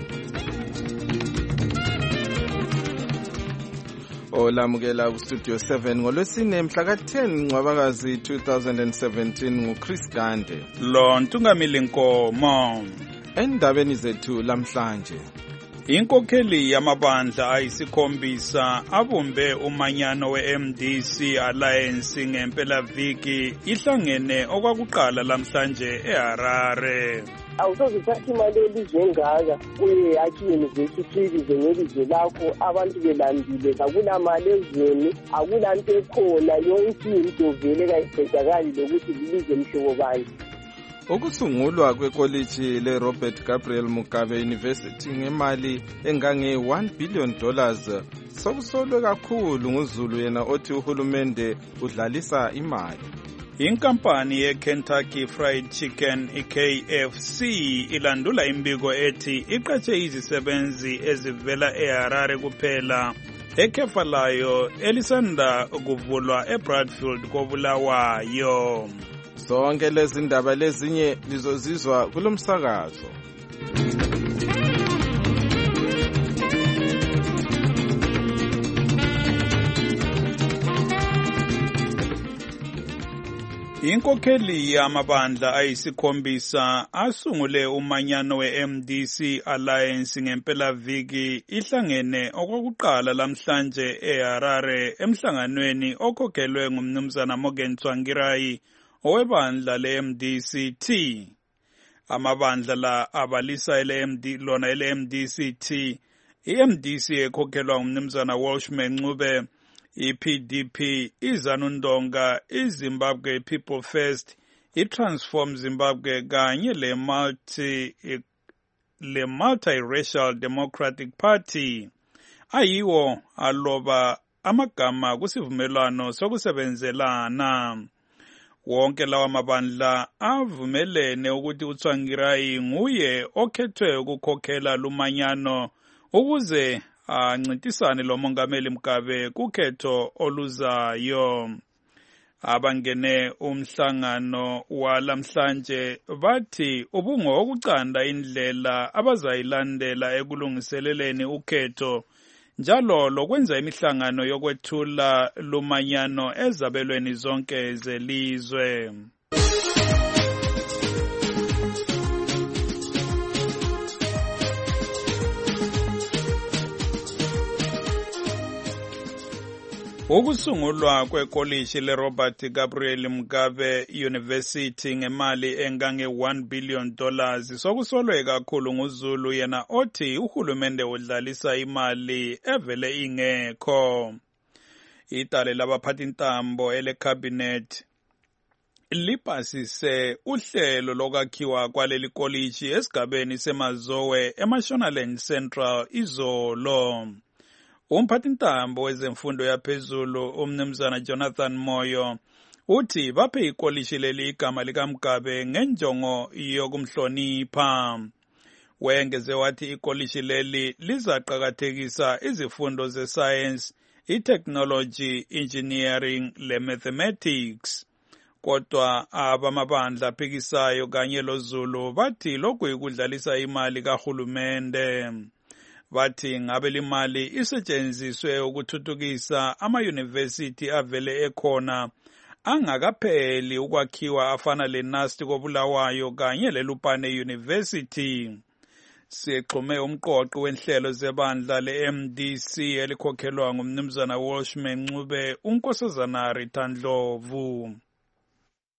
Olamukela ku Studio seven ngolwesine mhla ka ten Ncwabakazi two thousand seventeen ngu Chris Gande. Lo Ntungamili Nkomo. Endabeni zethu lamhlanje. Inkokheli yamabandla ayisikhombisa abumbe umanyano we-M D C Alliance ngempelaviki ihlangene okwakuqala lamhlanje eHarare. Awusozithatha imali elizengaka uyeyakhi university izengelizwe lakho abantu belambile akunamali ezweni akulanto ekhona yonke into vele kayiqedakali lokuthi lilize mhlobo bani. Ukusungulwa kwekoliji le Robert Gabriel Mugabe University ngemali engange one billion dollars sokusolwe kakhulu nguZulu yena othi uhulumende udlalisa imali. Inkampani ye Kentucky Fried Chicken i K F C ilandula imbiko ethi iqatshe izisebenzi ezivela eHarare kuphela ekhefa layo elisanda kuvulwa eBradfield koBulawayo. Zonke lezi ndaba lezinye lizozizwa kulomsakazo. Inkokheli yamabandla ayisikhombisa asungule umanyano we-M D C Alliance ngempelaviki ihlangene okwakuqala lamhlanje eHarare emhlanganweni okhokhelwe ngumnumzana Morgan Tsvangirai owebandla le-M D C T. Amabandla la abalisa ele-M D lona ele-M D C T, i-M D C ekhokhelwa ngumnumzana Welshman Ncube, i-P D P, iZanu Ndonga, iZimbabwe People First, i-Transform Zimbabwe kanye le multi le multiracial Democratic Party ayiwo aloba amagama kusivumelwano sokusebenzelana. Wonke lawa mabandla avumelene ukuthi uTsvangirai nguye okhethwe ukukhokhela lumanyano ukuze ancintisane lo mongameli Mugabe kukhetho oluzayo. Abangene umhlangano walamhlanje bathi ubungokucanda indlela abazayilandela ekulungiseleleni ukhetho njalo lokwenza imihlangano yokwethula lumanyano ezabelweni zonke zelizwe. Ukusungulwa kwekoliji le-Robert Gabriel Mugabe University ngemali engange one billion dollars sokusolwe kakhulu nguZulu yena othi uhulumende udlalisa imali evele ingekho. Itale labaphathintambo ele-cabinet lipasise uhlelo lokwakhiwa kwaleli koliji esigabeni seMazowe eMashonaland Central izolo. Umphathintambo wezemfundo yaphezulu umnumzana Jonathan Moyo uthi baphe ikoliji leli igama likaMugabe ngenjongo yokumhlonipha. Wengeze wathi ikoliji leli lizaqakathekisa izifundo ze-science, i-technology, engineering le-mathematics. Kodwa abamabandla aphikisayo kanye loZulu bathi lokhu ikudlalisa imali kahulumende. Bathi ngabe limali isetshenziswe ukuthuthukisa ama-university avele ekhona angakapheli ukwakhiwa afana le-Nasti koBulawayo kanye leLupane University. Sixhume umqoqi wenhlelo zebandla le-M D C elikhokhelwa ngumnumzana Welshman Ncube uNkosazana Rita Ndlovu.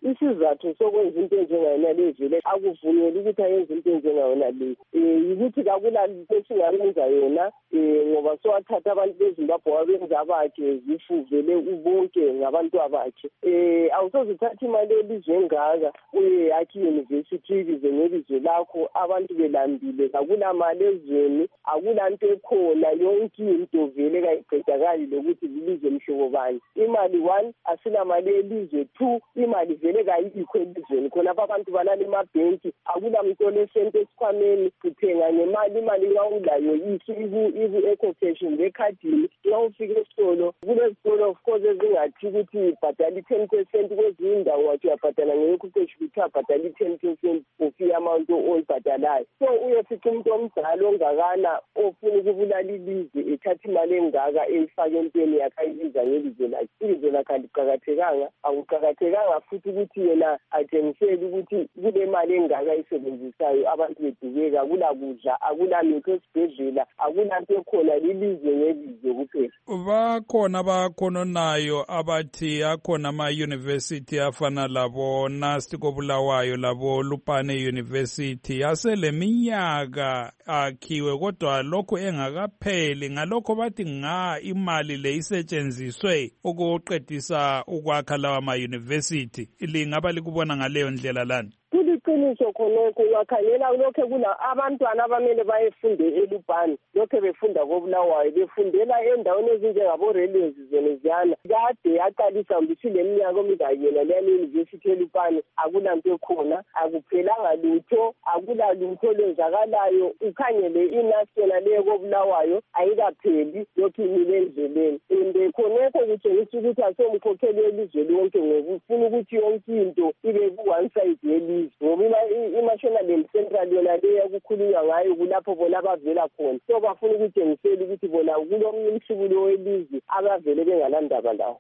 isizathu sokwenza into enjengayona le vele akuvunyelwa ukuthi ayenze into enjengayona le um yikuthi kakula esingayenza yona um ngoba sowathatha abantu bezimbabwe wabenza abakhe zifu vele ubonke ngabantu abakhe um awusoze uthatha imali elizwe engaka uye akhe iyunivesithi ibize ngelizwe lakho abantu belambile kakula mali ezweni akula nto ekhona yonke into vele kayiqedakali lokuthi lilizwe mhlobo bani imali one asinamali elizwe two imali vele kayikho elizweni khonapha abantu balala emabhenki akula muntu olesento esikhwameni kuthenga ngemali imali ngawulayo iku-eco-fashion lekhadini nxa ufika esitolo kulezitolo of course ezingathi ukuthi bhadala i-ten percent kwezinye indawo wathi uyabhadala nge-eco-fashion kuthi abhadala i-ten percent ofie amount oyibhadalayo so uyofica umuntu omdala ongakana ofuna ukubulala ilizwe ethatha imali engaka eyifake entweni yakhe ayibiza ngelizwe lakhe ilizwe lakhe aliqakathekanga akuqakathekanga futhi ukuthi yena atshengisele ukuthi kule mali engaka ayisebenzisayo abantu bedubeka akula kudla akula mithi esibhedlela akula nto ekhona lilizwe ngelizwe kuphela bakhona bakhononayo abathi akhona ama-yunivesithi afana labo Nasti koBulawayo labo Lupane University aseleminyaka akhiwe kodwa lokho engakapheli ngalokho bathi nga imali le isetshenziswe ukuqedisa ukwakha lawa ma-yunivesithi lingaba likubona ngaleyo ndlela lani kuliqiniso khonokho ungakhangela lokho kula abantwana abamele bayefunde eLupane lokho befunda koBulawayo befundela endaweni ezinjengabo-Railways zoneziyana kade yaqalisa mbisile minyaka omingayena leya university eLupane akulanto ekhona akuphelanga lutho akula lutho lwenzakalayo ukhangele inasiyona leyo koBulawayo ayikapheli lokhu imile endleleni and khonokho kutshengisa ukuthi asomkhokheli welizwe lonke ngoba ufuna ukuthi yonke into ibe ku-one side yelizwe ngoba i-National Central yona leyo kukhulunywa ngayo kulapho bona abavela khona so bafuna ukutshengisela ukuthi bona kulomnye umhlubulo welizwe abavele bengalandaba lawo.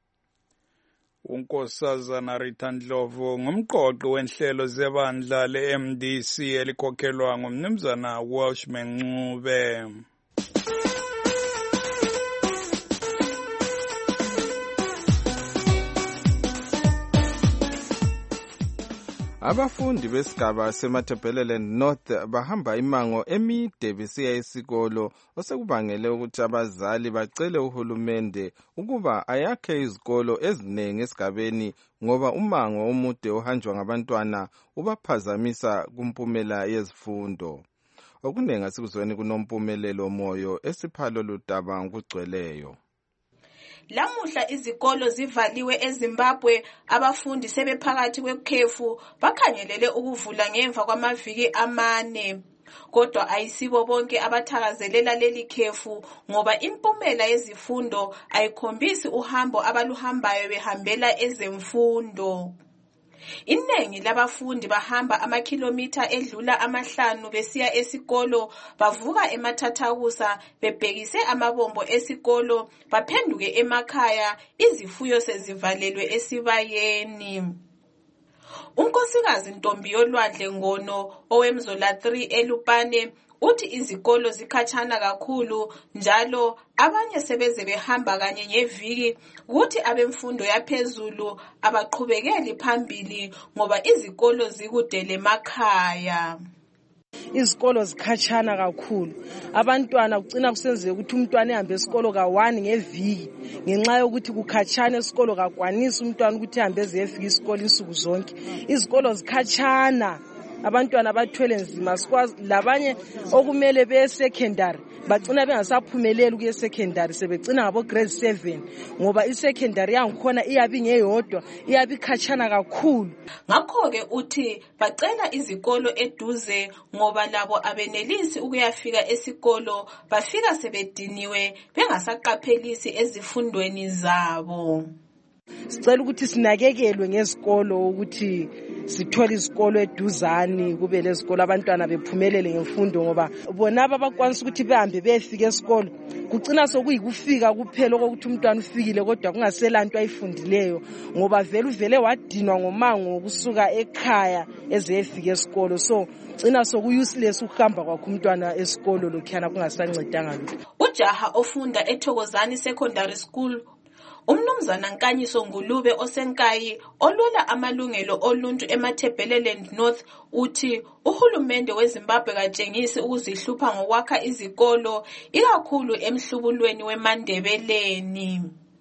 uNkosazana Rita Ndlovu ngumqoqi wenhlelo zebandla le-M D C elikhokhelwa ngumnumzana Welshman Ncube. Abafundi besigaba seMatabeleland North bahamba imango emide besiya esikolo osekubangele ukuthi abazali bacele uhulumende ukuba ayakhe izikolo ezinengi esigabeni ngoba umango omude ohanjwa ngabantwana ubaphazamisa kumpumela yezifundo. Okunengi asikuzweni kunompumelelo moyo esiphalo ludaba ngugcweleyo. Lamuhla izikolo zivaliwe eZimbabwe abafundi sebephakathi kwekhefu bakhangelele ukuvula ngemva kwamaviki amane kodwa ayisibo bonke abathakazelela leli khefu ngoba impumela yezifundo ayikhombisi uhambo abaluhambayo behambela ezemfundo. Inengi labafundi bahamba amakhilomitha edlula amahlanu besiya esikolo bavuka emathathakusa bebhekise amabombo esikolo baphenduke emakhaya izifuyo sezivalelwe esibayeni. Unkosikazi Ntombi yolwandle Ngono owemzola three eLupane uthi izikolo zikhatshana kakhulu njalo abanye sebeze behamba kanye ngeviki ukuthi abemfundo yaphezulu abaqhubekeli phambili ngoba izikolo zikudele emakhaya. Izikolo zikhatshana kakhulu abantwana kucina kusenzeka ukuthi umntwana ehambe esikolo ka-one ngeviki ngenxa yokuthi kukhatshana esikolo kakwanisi umntwana ukuthi ehambe ezefika isikolo insuku zonke. Izikolo zikhatshana abantwana bathwele nzima sikwazi labanye okumele beye secondary bagcina bengasaphumeleli kuye secondary sebegcina ngabo grade seven ngoba i-secondary yangikhona iyabi ngeyodwa iyabi khatshana kakhulu. Ngakho ke uthi bacela izikolo eduze ngoba labo abenelisi ukuyafika esikolo bafika sebediniwe bengasaqaphelisi ezifundweni zabo. Sicela ukuthi sinakekelwe ngezikolo ukuthi sithole izikolo eduzani kube lezikolo abantwana bephumelele ngemfundo ngoba bona abakwanisa ukuthi behambe befika esikolo kucina sokuyikufika kuphela ukuthi umntwana ufikile kodwa kungaselanto ayifundileyo ngoba vele uvele wadinwa ngomango ukusuka ekhaya ezefika esikolo so cina sokuuseless ukuhamba kwakhe umntwana esikolo lokhana kungasancedanga lutho. Ujaha ofunda eThokozani Secondary School Umnumzana Nkanyiso Ngulube osenkayi olwela amalungelo oluntu eMatabeleland North uthi uhulumende weZimbabwe katshengisi ukuzihlupha ngokwakha izikolo ikakhulu emhlubulweni weMandebeleni.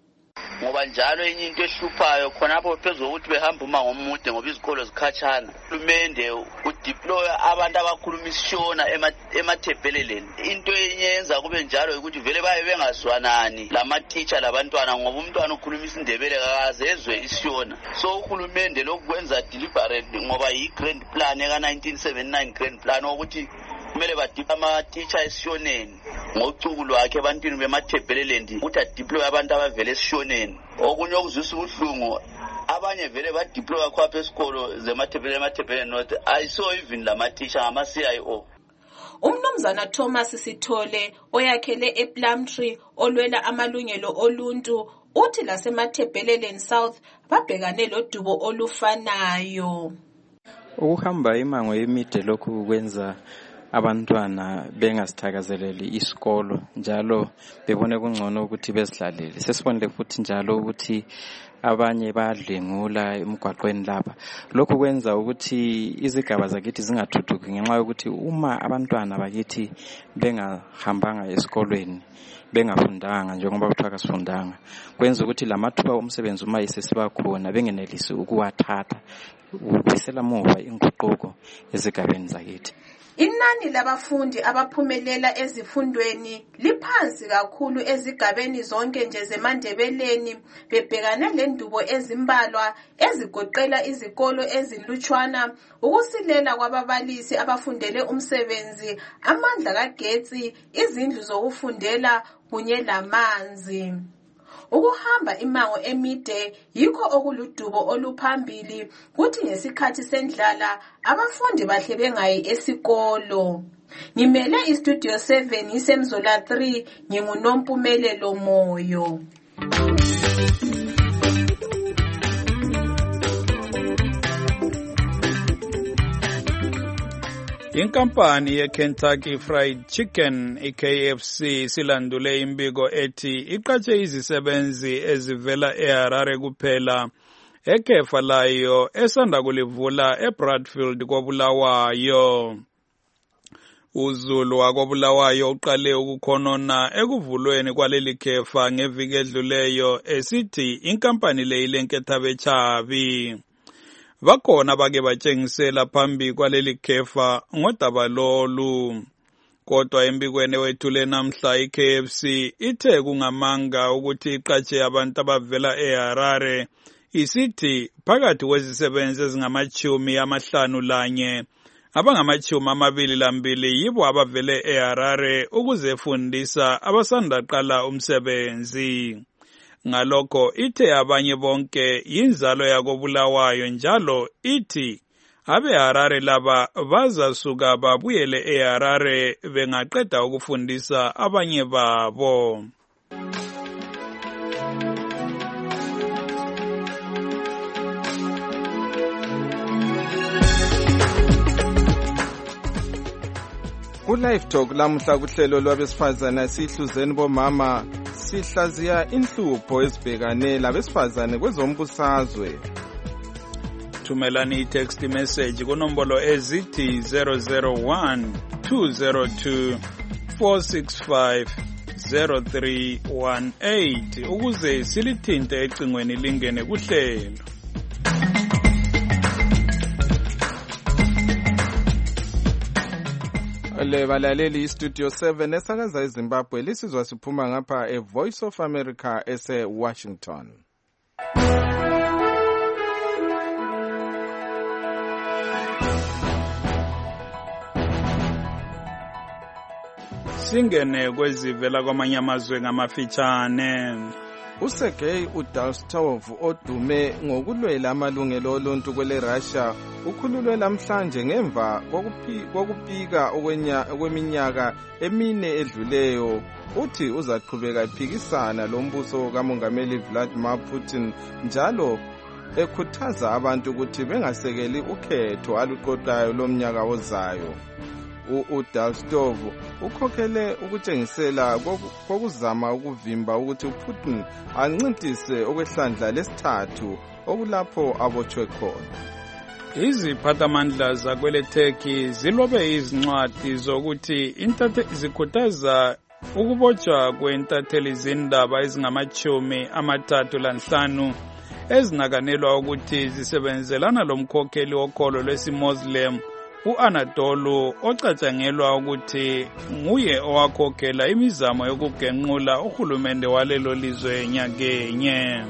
Ngoba njalo enye into ehluphayo khonapho phezulu ukuthi behamba uma ngomude ngoba izikolo zikhatshana. Uhulumende udeploya abantu abakhuluma isishona eMatabeleland. Into enye yenza kube njalo ukuthi vele baye bengazwanani lama-teacher labantwana ngoba umntwana ukhuluma isindebele akazezwe isishona. So uhulumende lokwenza deliberate ngoba yi-grand plan eka nineteen seventy-nine grand plan ukuthi kumele badipha ama-teacher esishoneni ngocuku lwakhe ebantwini beMatabeleland ukuthi adeploye abantu abavele esishoneni. Okunye okuzwisa ubuhlungu abanye vele badeploya khapha esikolo zeMatabeleland North ayiso even lama-teacher ngama-C I O. Umnumzana Thomas Sithole oyakhele ePlumtree olwela amalungelo oluntu uthi laseMatabeleland South babhekane lodubo olufanayo. Ukuhamba imango emide lokhu kwenza abantwana bengasithakazeleli isikolo njalo bebone kungcono ukuthi bezidlalele. Sesibonile futhi njalo ukuthi abanye bayadlengula emgwaqweni lapha. Lokho kwenza ukuthi izigaba zakithi zingathuthuki ngenxa yokuthi uma abantwana bakithi bengahambanga esikolweni bengafundanga njengoba kuthiwa kasifundanga kwenza ukuthi lamathuba omsebenzi uma isesiba khona bengenelisi ukuwathatha ubisela muva inguquko ezigabeni zakithi. Inani labafundi abaphumelela ezifundweni liphansi kakhulu ezigabeni zonke nje zeMandebeleni bebhekane lendubo ezimbalwa ezigoqela izikolo ezinlutshwana, ukusilela kwababalisi abafundele umsebenzi, amandla kagetsi, izindlu zokufundela kunye lamanzi. Ukuhamba imango emide yikho okuludubo oluphambili kuthi ngesikhathi sendlala abafundi bahle bengayi esikolo. Ngimele istudio seven isemzola three nginguNompumelelo Moyo. Inkampani ye-Kentucky Fried Chicken, i-K F C, silandule imbiko ethi iqatshe izisebenzi ezivela eHarare kuphela ekhefa layo esanda kulivula eBradfield koBulawayo. UZulu wakoBulawayo uqale ukukhonona ekuvulweni kwaleli khefa ngeviki edluleyo esithi inkampani le ilenketha bechabi. Bakhona bake batshengisela phambi kwaleli khefa ngodaba lolu. Kodwa embikweni wethule namhla i-K F C ithe kungamanga ukuthi iqatshe abantu abavela eHarare isithi phakathi kwezisebenzi ezingamachumi amahlanu lanye abangamachumi amabili lambili yibo abavele eHarare ukuzefundisa abasandaqala umsebenzi. Ngalokho ithe abanye bonke yinzalo yakoBulawayo njalo ithi abeHarare laba bazasuka babuyele eHarare bengaqeda ukufundisa abanye babo. Ku-Live Talk lamuhla kuhlelo lwabesifazana sihluzeni bomama sihlaziya inhlupho ezibhekane labesifazane kwezombusazwe. Thumelani i-text message kunombolo ezithi zero zero one two zero two four six five zero three one eight ukuze silithinte ecingweni lingene kuhlelo. Le balaleli istudio seven esakaza eZimbabwe lisizwa siphuma ngapha eVoice of America ese Washington. Singene kwezivela kwamanye amazwe ngamafitshane. uSergei Udalstov odume ngokulwela amalungelo oluntu kwele Russia ukhululwe namhlanje ngemva kokupika okweminyaka emine edluleyo. Uthi uzaqhubeka ephikisana lombuso kamongameli Vladimir Putin njalo ekhuthaza abantu ukuthi bengasekeli ukhetho aluqoqayo lomnyaka ozayo. uDalstov ukhokhele ukutshengisela kokuzama ukuvimba ukuthi uPutin ancintise okwehlandla lesithathu okulapho abotshwe khona. Iziphathamandla zakwele Turkey zilobe izincwadi zokuthi zikhuthaza ukubotshwa kwentatheli zindaba ezingamachumi amathathu lanhlanu ezinakanelwa ukuthi zisebenzelana lomkhokheli wokholo lwesiMuslim u-Anadolu ocatshangelwa ukuthi nguye owakhokhela imizamo yokugenqula uhulumende walelo lizwe nyakenye.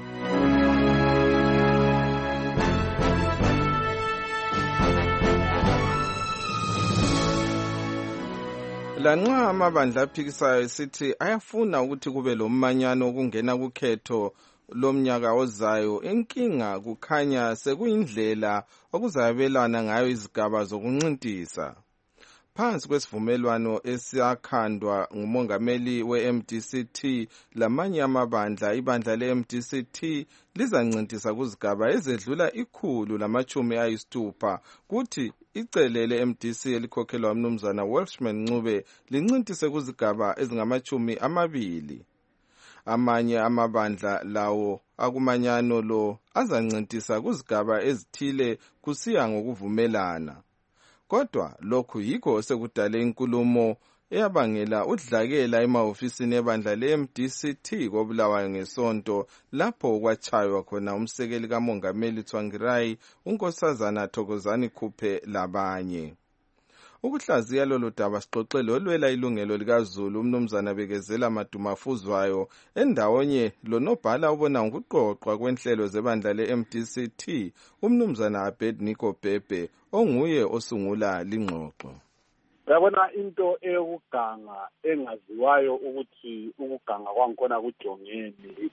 Lanxa amabandla aphikisayo esithi ayafuna ukuthi kube lomanyano okungena kukhetho lomnyaka ozayo, inkinga kukhanya sekuyindlela okuzabelana ngayo izigaba zokuncintisa. Phansi kwesivumelwano esiyakhandwa ngumongameli we-M D C T lamanye amabandla, ibandla le-M D C T lizancintisa kuzigaba ezedlula ikhulu lamachumi ayisithupha, kuthi icele le-M D C elikhokhelwa umnumzana Welshman Ncube lincintise kuzigaba ezingamachumi amabili. Amanye amabandla lawo akumanyano lo azancintisa kuzigaba ezithile kusiya ngokuvumelana. Kodwa lokhu yikho sekudale inkulumo eyabangela udlakela emahofisini ebandla le-M D C T koBulawayo ngesonto, lapho kwatshaywa khona umsekeli kamongameli Tsvangirai, unkosazana Thokozani Khuphe labanye. Ukuhlaziya lolu daba sixoxele olwela ilungelo likaZulu umnumzana Bekezela Madumafuzwayo endawonye lonobhala ubona ngokuqoqwa kwenhlelo zebandla le-M D C T umnumzana Abednego Bhebhe onguye osungula lingxoxo. Yabona into eyokuganga engaziwayo ukuthi ukuganga kwankona kujongeni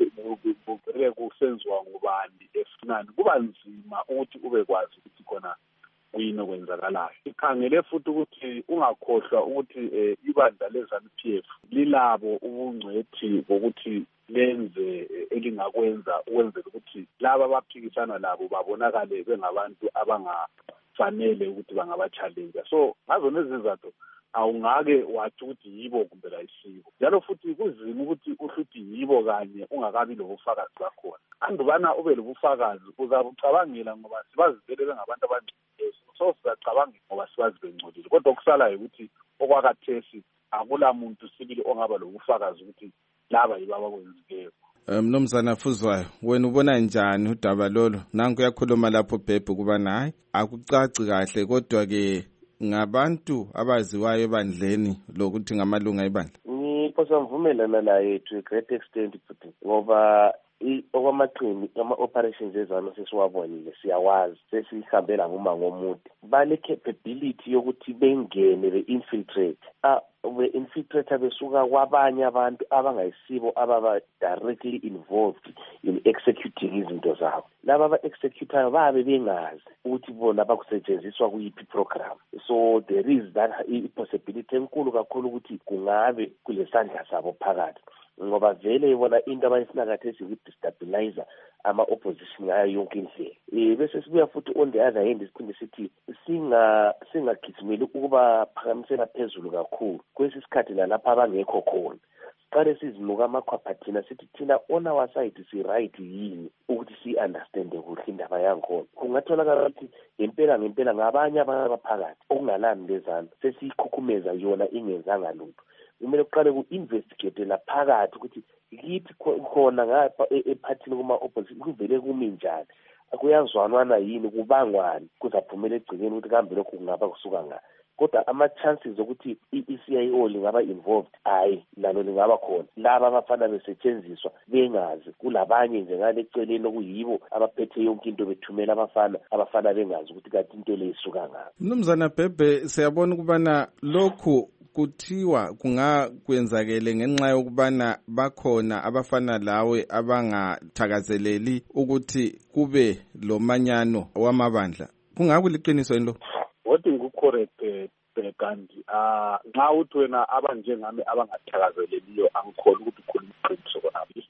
kuvele kusenziwa ngubani efunani, kuba nzima ukuthi ubekwazi ukuthi khona kuyini okwenzakalayo. Ikhangele futhi ukuthi ungakhohlwa ukuthi ibandla le-ZANU P F lilabo ubungcwethi bokuthi lenze elingakwenza ukwenzela ukuthi laba abaphikisana labo babonakale bengabantu abangafanele ukuthi bangaba-challenge. So ngazo nezizathu awungake wathi ukuthi yibo kumbe ayisibo, njalo futhi kuzima ukuthi uhle uthi yibo kanye ungakabi lobufakazi bakhona. Andubana ube lobufakazi uzabucabangela ngoba sibazivele bengabantu abangcwele, so sizacabanga ngoba sibazi bengcolile. Kodwa okusalayo ukuthi okwakathesi akula muntu sibili ongaba lobufakazi ukuthi laba yibo abakwenzileyo. Mnumzana Fuzwayo, wena ubona njani udaba lolo? Nanku uyakhuluma lapho Bhebhe kubana hayi akucaci kahle, kodwa ke ngabantu abaziwayo ebandleni lokuthi ngamalunga ebandla. Ngiphosa mvumelana naye to a great extent futhi ngoba okwamaqini ama-operations ezano sesiwabonile, siyawazi, sesihambela ngumango omude. Bale capability yokuthi bengene be-infiltrate ah be-infiltrate besuka kwabanye abantu abangayisibo ababa directly involved in executing izinto zabo. Laba aba-executayo babe bengazi ukuthi bona bakusetshenziswa kuyiphi program. So there is that possibility enkulu kakhulu ukuthi kungabe kulesandla sabo phakathi, ngoba vele ibona into abayifuna kathesi ukudestabilize ama-opposition ngayo yonke indlela. Um bese sibuya futhi on the other hand siphinde sithi singa singagijimeli ukuba phakamisela phezulu kakhulu kwesi sikhathi nalapha abangekho khona. Siqale sizinuka amakhwaphathina sithi thina on our side si-right yini ukuthi si-understande kuhle indaba yankhona. Kungatholakala ukuthi ngempela ngempela ngabanye abantu abaphakathi okungalani lezana sesiyikhukhumeza yona ingenzanga lutho. Kumele kuqale ku-investigate laphakathi ukuthi yithi khona ngapha ephathini kuma-opposition kuvele kumi njani, kuyazwanwana yini, kubangwani, kuzaphumela egcineni ukuthi kambe lokhu kungaba kusuka ngani. Kodwa ama-chances okuthi i-C I O lingaba involved hayi lalo lingaba khona. Laba abafana besetshenziswa bengazi, kulabanye nje ngale eceleni okuyibo abaphethe yonke into bethumela abafana abafana bengazi ukuthi kanti into le isuka ngaphi. Mnumzana Bhebhe, siyabona ukubana lokhu kuthiwa kungakwenzakele ngenxa yokubana bakhona abafana lawe abangathakazeleli ukuthi kube lo manyano wamabandla. Kungakuliqiniso yini lo? What ngucorrect kanti ah nxa uthi wena abanjengami abangathakazeleliyo angikholwa ukuthi khona iqiniso konabo.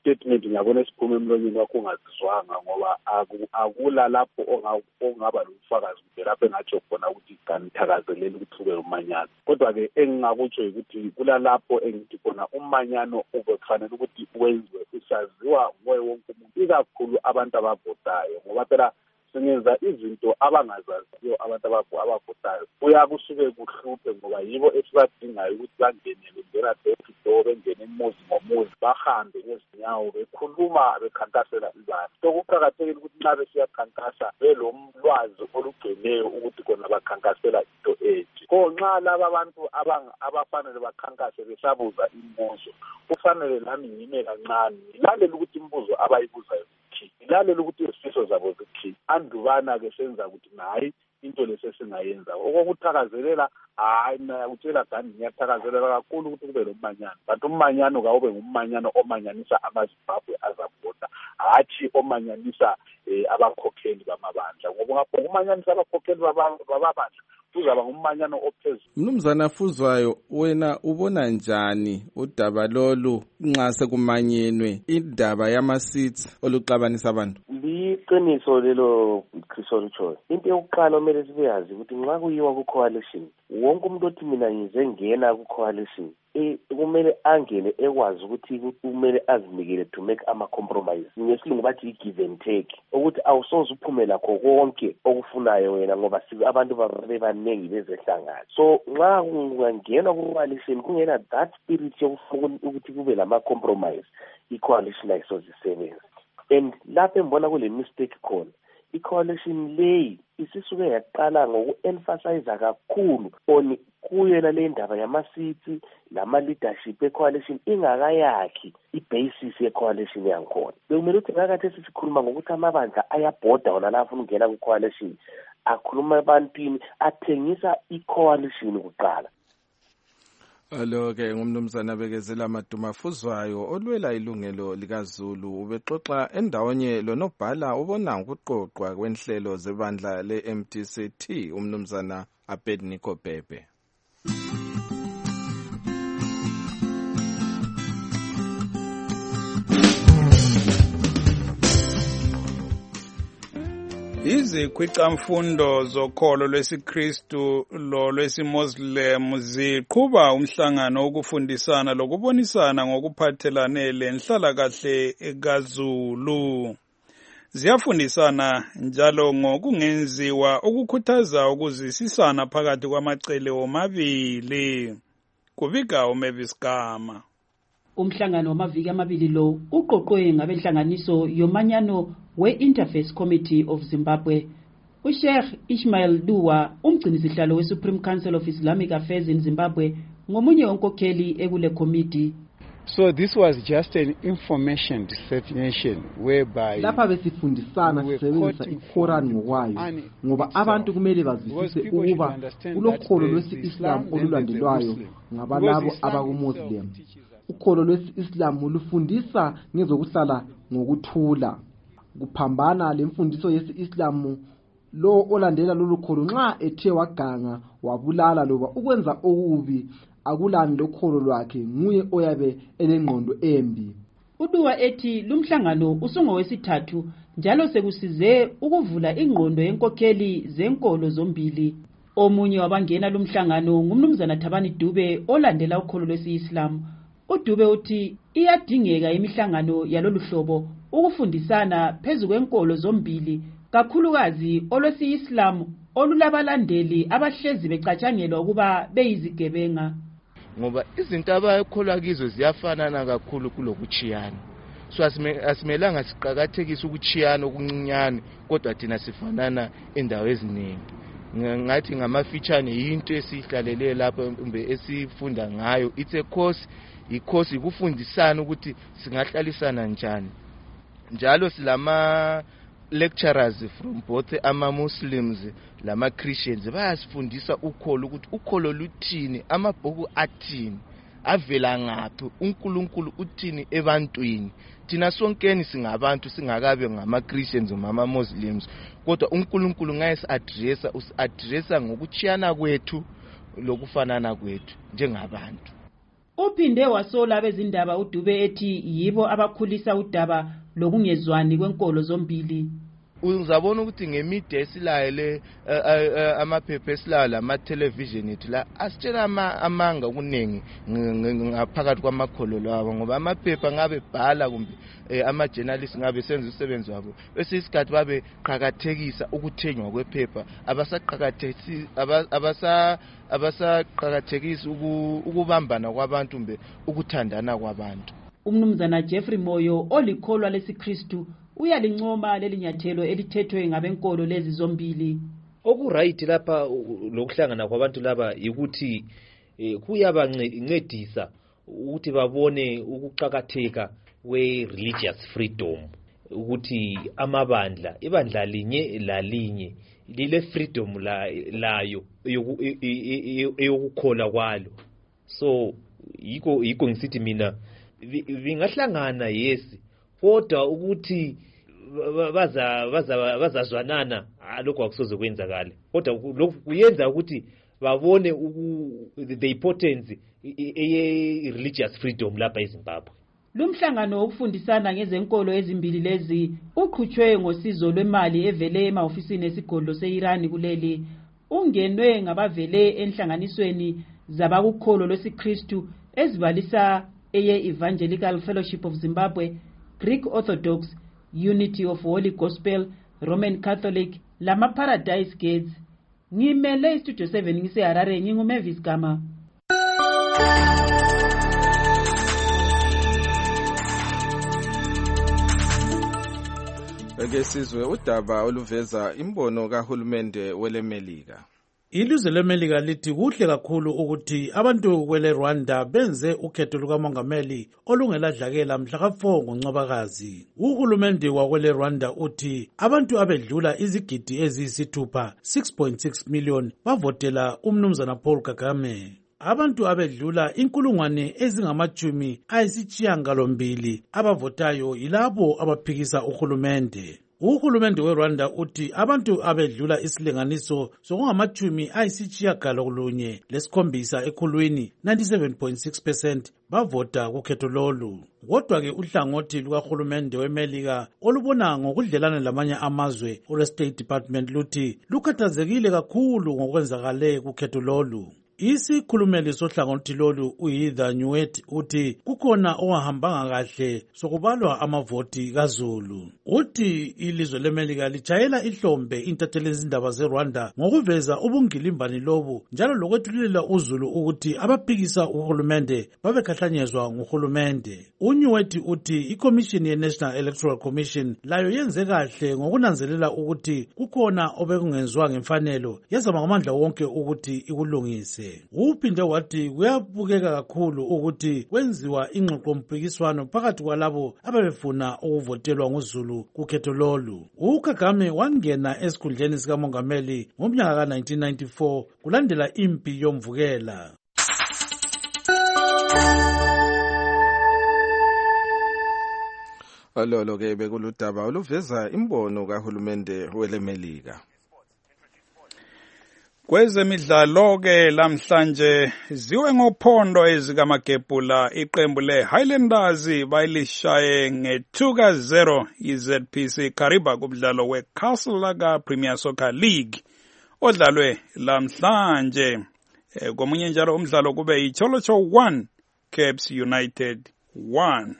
statement ngiyabona esiphume emlonyeni wakho ungazizwanga ngoba akula lapho ongaba lobufakazi nje lapho engatsho khona ukuthi kanithakazeleli ukuthi kube umanyano. Kodwa-ke engingakutsho ukuthi kula lapho engithi khona umanyano ube kufanele ukuthi wenziwe usaziwa nguye wonke umuntu, ikakhulu abantu abavotayo, ngoba phela singenza izinto abangazaziyo abantu abavotayo kuyakusuke kuhluphe, ngoba yibo esibadingayo ukuthi bangenele ngena door bengene umuzi ngomuzi bahambe ngezinyawo bekhuluma bekhankasela ibandla. So kuqakathekile ukuthi nxa besiyakhankasa belolwazi olugcweleyo ukuthi kona bakhankasela into ethi. Ko nxa laba abantu abafanele bakhankase besabuza imibuzo, kufanele lami ngime kancane ngilalele ukuthi imibuzo abayibuzayo ilalela ukuthi izifiso zabo zithi andubana-ke senza ukuthi nayi into lesesingayenza okokuthakazelela. Hayi, mina utshela Gandhi ngiyathakazelela kakhulu ukuthi kube lomanyano, kanti umanyano kawube ngumanyano omanyanisa amaZimbabwe azavota, hatshi omanyanisa abakhokheli bamabandla, ngoba ngapho umanyanisa abakhokheli babandla kuzaba ngumanyano ophezulu. Mnumzana Fuzwayo, wena ubona njani udaba lolu nxa sekumanyenwe indaba yama-seats oluxabanisa abantu? Liqiniso lelo Chris olutshoyo. Into yokuqala omele sibeyazi ukuthi nxa kuyiwa ku-coalition, wonke umuntu othi mina ngize ngena ku-coalition kumele angene ekwazi ukuthi kumele azinikele to make ama-compromise. Ngesilungu bathi i-give and take, ukuthi awusoze uphume lakho konke okufunayo wena ngoba abantu babanengi bezehlangana. So nxa kungangenwa ku-coalition kungena that spirit yokufuna ukuthi kube lama-compromise, i-coalition ayisoze isebenze. And lapho embona kule mistake khona, i-coalition leyi isisuke yaqala ngoku-emphasize kakhulu on kuyela le ndaba yama-seats lama-leadership e-coalition ingakayakhi i-basis ye-coalition yankhona. Bekumele ukuthi ngakathi sisikhuluma ngokuthi amabandla ayabhoda wona la afuna ukungena ku-coalition, akhuluma ebantwini, athengisa i-coalition kuqala. Alo-ke ngumnumzana Bekezela Maduma Fuzwayo olwela ilungelo likaZulu, ubexoxa endawonye lonobhala ubona ukuqoqwa kwenhlelo zebandla le-M D C T umnumzana Abednego Bhebhe. Izikhwicamfundo zokholo lwesiKristu lo lwesiMuslim ziqhuba umhlangano wokufundisana lokubonisana ngokuphathelane lenhlalakahle kaZulu. Ziyafundisana njalo ngokungenziwa ukukhuthaza ukuzwisisana phakathi kwamacele omabili. Kubika uMavis Gama. Umhlangano wamaviki amabili lo uqoqwe ngabenhlanganiso yomanyano we-Interface Committee of Zimbabwe. USheikh Ismail Duwa, umgcinisihlalo we-Supreme Council of Islamic Affairs in Zimbabwe, ngomunye onkokheli ekule committee. So this was just an information dissemination whereby lapha besifundisana sisebenzisa iQuran ngokwayo, ngoba abantu kumele bazwisise ukuba kulokholo lwesi-Islam olulandelwayo ngabalabo abakuMuslim. Ukholo lwesi-Islam lufundisa ngezokuhlala ngokuthula, kuphambana lemfundiso yesi-Islam. Lo olandela lolu kholo nxa ethe waganga wabulala loba ukwenza okubi akulani lokholo lwakhe nguye oyabe elengqondo embi. Uduwa ethi lumhlangano usungowesithathu njalo sekusize ukuvula ingqondo yenkokheli zenkolo zombili. Omunye wabangena lumhlangano ngumnumzana Thabani Dube olandela ukholo lwesi-Islam. UDube uthi iyadingeka imihlangano yalolu hlobo ukufundisana phezu kwenkolo zombili, kakhulukazi olwesi-Islam olulabalandeli abahlezi becatshangelwa ukuba beyizigebenga. Ngoba izinto abakholwa kizo ziyafanana kakhulu kulokuchiyana. So asimelanga siqakathekise ukuchiyana okuncinyane, kodwa thina sifanana endawo eziningi. Ngathi ngamafitshane yinto esihlalele lapha kumbe esifunda ngayo. It's a course, i-course ikufundisana ukuthi singahlalisana njani. Njalo silama lecturers from both ama-Muslims lama-Christians bayasifundisa ukholo ukuthi ukholo luthini, amabhuku athini, avela ngaphi, uNkulunkulu uthini ebantwini. Thina sonkeni singabantu singakabe ngama-Christians ngama-Muslims, kodwa uNkulunkulu ngayesi-addressa usi-addressa ngokuchiyana kwethu lokufanana kwethu njengabantu. Uphinde wasola abezindaba uDube ethi yibo abakhulisa udaba lokungezwani kwenkolo zombili. Uzabona ukuthi ngemide esilayo le amaphepha esilayo lama-television ethu la asitshela amanga kuningi ngaphakathi kwamakholo lawo ngoba amaphepha ngabe bhala kumbe ama-journalist ngabe senza umsebenzi wabo bese isikhathi babe qhakathekisa ukuthenywa kwephepha abasaqhakathekisi abasa abasaqhakathekisa ukubambana kwabantu mbe ukuthandana kwabantu. Umnumzana Jeffrey Moyo olikholwa lesiKristu uyalincoma lelinyathelo elithethwe ngabenkolo lezi zombili. Okuright lapha lokuhlangana kwabantu laba ukuthi kuyabancedisa ukuthi babone ukuqhakatheka we-religious freedom, ukuthi amabandla ibandla linye lalinye lile freedom la layo eyokukhola kwalo. So yiko yiko ngisithi mina vingahlangana yes kodwa ukuthi baza baza bazazwanana lokho akusoze kwenzakala kodwa lokho kuyenza ukuthi babone the importance ye religious freedom lapha eZimbabwe. Lumhlangano wokufundisana ngezenkolo ezimbili lezi uqhutshwe ngosizo lwemali evele emahofisini esigodlo seIran kuleli. Ungenwe ngabavele enhlanganisweni zabakukholo lwesiKristu ezibalisa eye Evangelical Fellowship of Zimbabwe, Greek Orthodox, Unity of Holy Gospel, Roman Catholic, lama Paradise Gates. Ngimele Studio seven ngise Harare nginguMavis Gama. Ake sizwe udaba oluveza imbono kahulumende welemelika. Ilizwe lemelika lithi kuhle kakhulu ukuthi abantu kwele Rwanda benze ukhetho lukamongameli olungeladlakela mhla ka four ngoNcwabakazi. Uhulumende wakwele Rwanda uthi abantu abedlula izigidi eziyisithupha six point six million bavotela umnumzana Paul Kagame. Abantu abedlula inkulungwane ezingamachumi ayisishiyagalombili abavotayo yilabo abaphikisa uhulumende. Uhulumende weRwanda uthi abantu abedlula isilinganiso sokungamachumi ayisishiyagalolunye lesikhombisa ekhulwini ninety-seven point six percent bavota kukhetho lolu. Kodwa ke uhlangothi lukahulumende weMelika olubona ngokudlelana lamanye amazwe olwe-State Department luthi lukhathazekile kakhulu ngokwenzakale kukhetho lolu. Isikhulumeli sohlangothi lolu uHeather Nauert uthi kukhona ongahambanga kahle sokubalwa amavoti kaZulu. Uthi ilizwe leMelika lijayela ihlombe intatheli izindaba zeRwanda ngokuveza ubungilimbani lobu njalo lokwethulela uZulu ukuthi abaphikisa uhulumende babekhahlanyezwa nguhulumende. uNauert uthi iCommission ye-National Electoral Commission layo yenze kahle ngokunanzelela ukuthi kukhona obekungenzwa ngemfanelo yazama ngamandla wonke ukuthi ikulungise. Uphinde wathi kuyabukeka kakhulu ukuthi kwenziwa ingxoxompikiswano phakathi kwalabo ababefuna ukuvotelwa nguZulu kukhetho lolu. uKagame wangena esikhundleni sikamongameli ngomnyaka ka nineteen ninety-four kulandela impi yomvukela. Alolo ke bekuludaba oluveza imbono kahulumende welemelika. Kwezemidlalo ke lamhlanje ziwe ngophondo ezikamagebhula iqembu leHighlanders bayilishaye nge-two ka zero iZ P C Kariba kumdlalo weCastle ka Premier Soccer League odlalwe lamhlanje. Komunye njalo umdlalo kube iCholocho one Caps United one.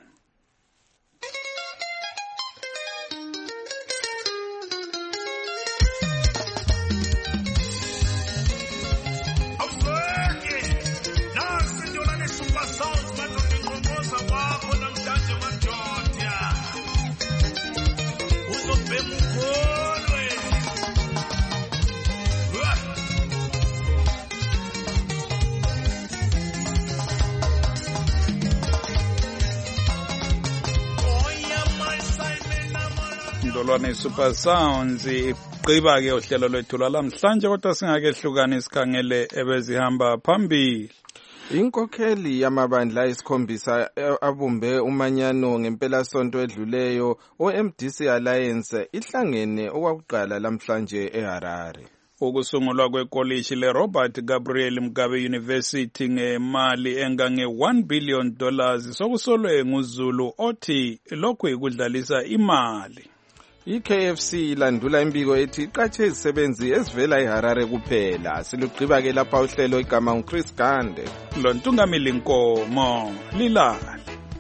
Ndolwane Super Sounds iqiba ke uhlelo lwethu lamhlanje kodwa singake hlukane isikhangele ebezihamba phambili. Inkokheli yamabandla isikhombisa abumbe umanyano ngempela sonto edluleyo o-M D C Alliance ihlangene okwakuqala lamhlanje eHarare. Ukusungulwa kwekolishi leRobert Gabriel Mugabe University ngemali engange one billion dollars sokusolwe nguZulu othi lokhu ikudlalisa imali. I-K F C ilandula imbiko ethi iqatshe izisebenzi ezivela eHarare kuphela. Silugqiba ke lapha uhlelo igama uChris Gande. Lo ntungamili Nkomo Lilali.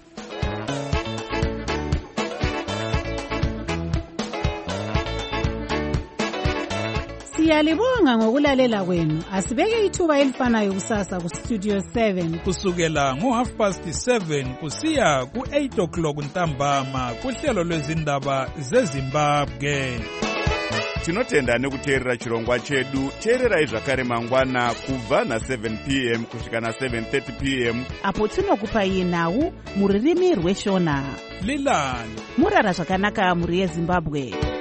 Siyalibonga ngokulalela kwenu. Asibeke ithuba elifanayo kusasa ku Studio seven kusukela ngo half past seven kusiya ku eight o'clock ntambama kuhlelo lwezindaba zeZimbabwe. Tinotenda nekuteerera chirongwa chedu. Teererai zvakare mangwana kubva na seven p m kusvika na seven thirty p m apo tinokupai nhau muririmi rweshona. Lilani murara zvakanaka muri yeZimbabwe.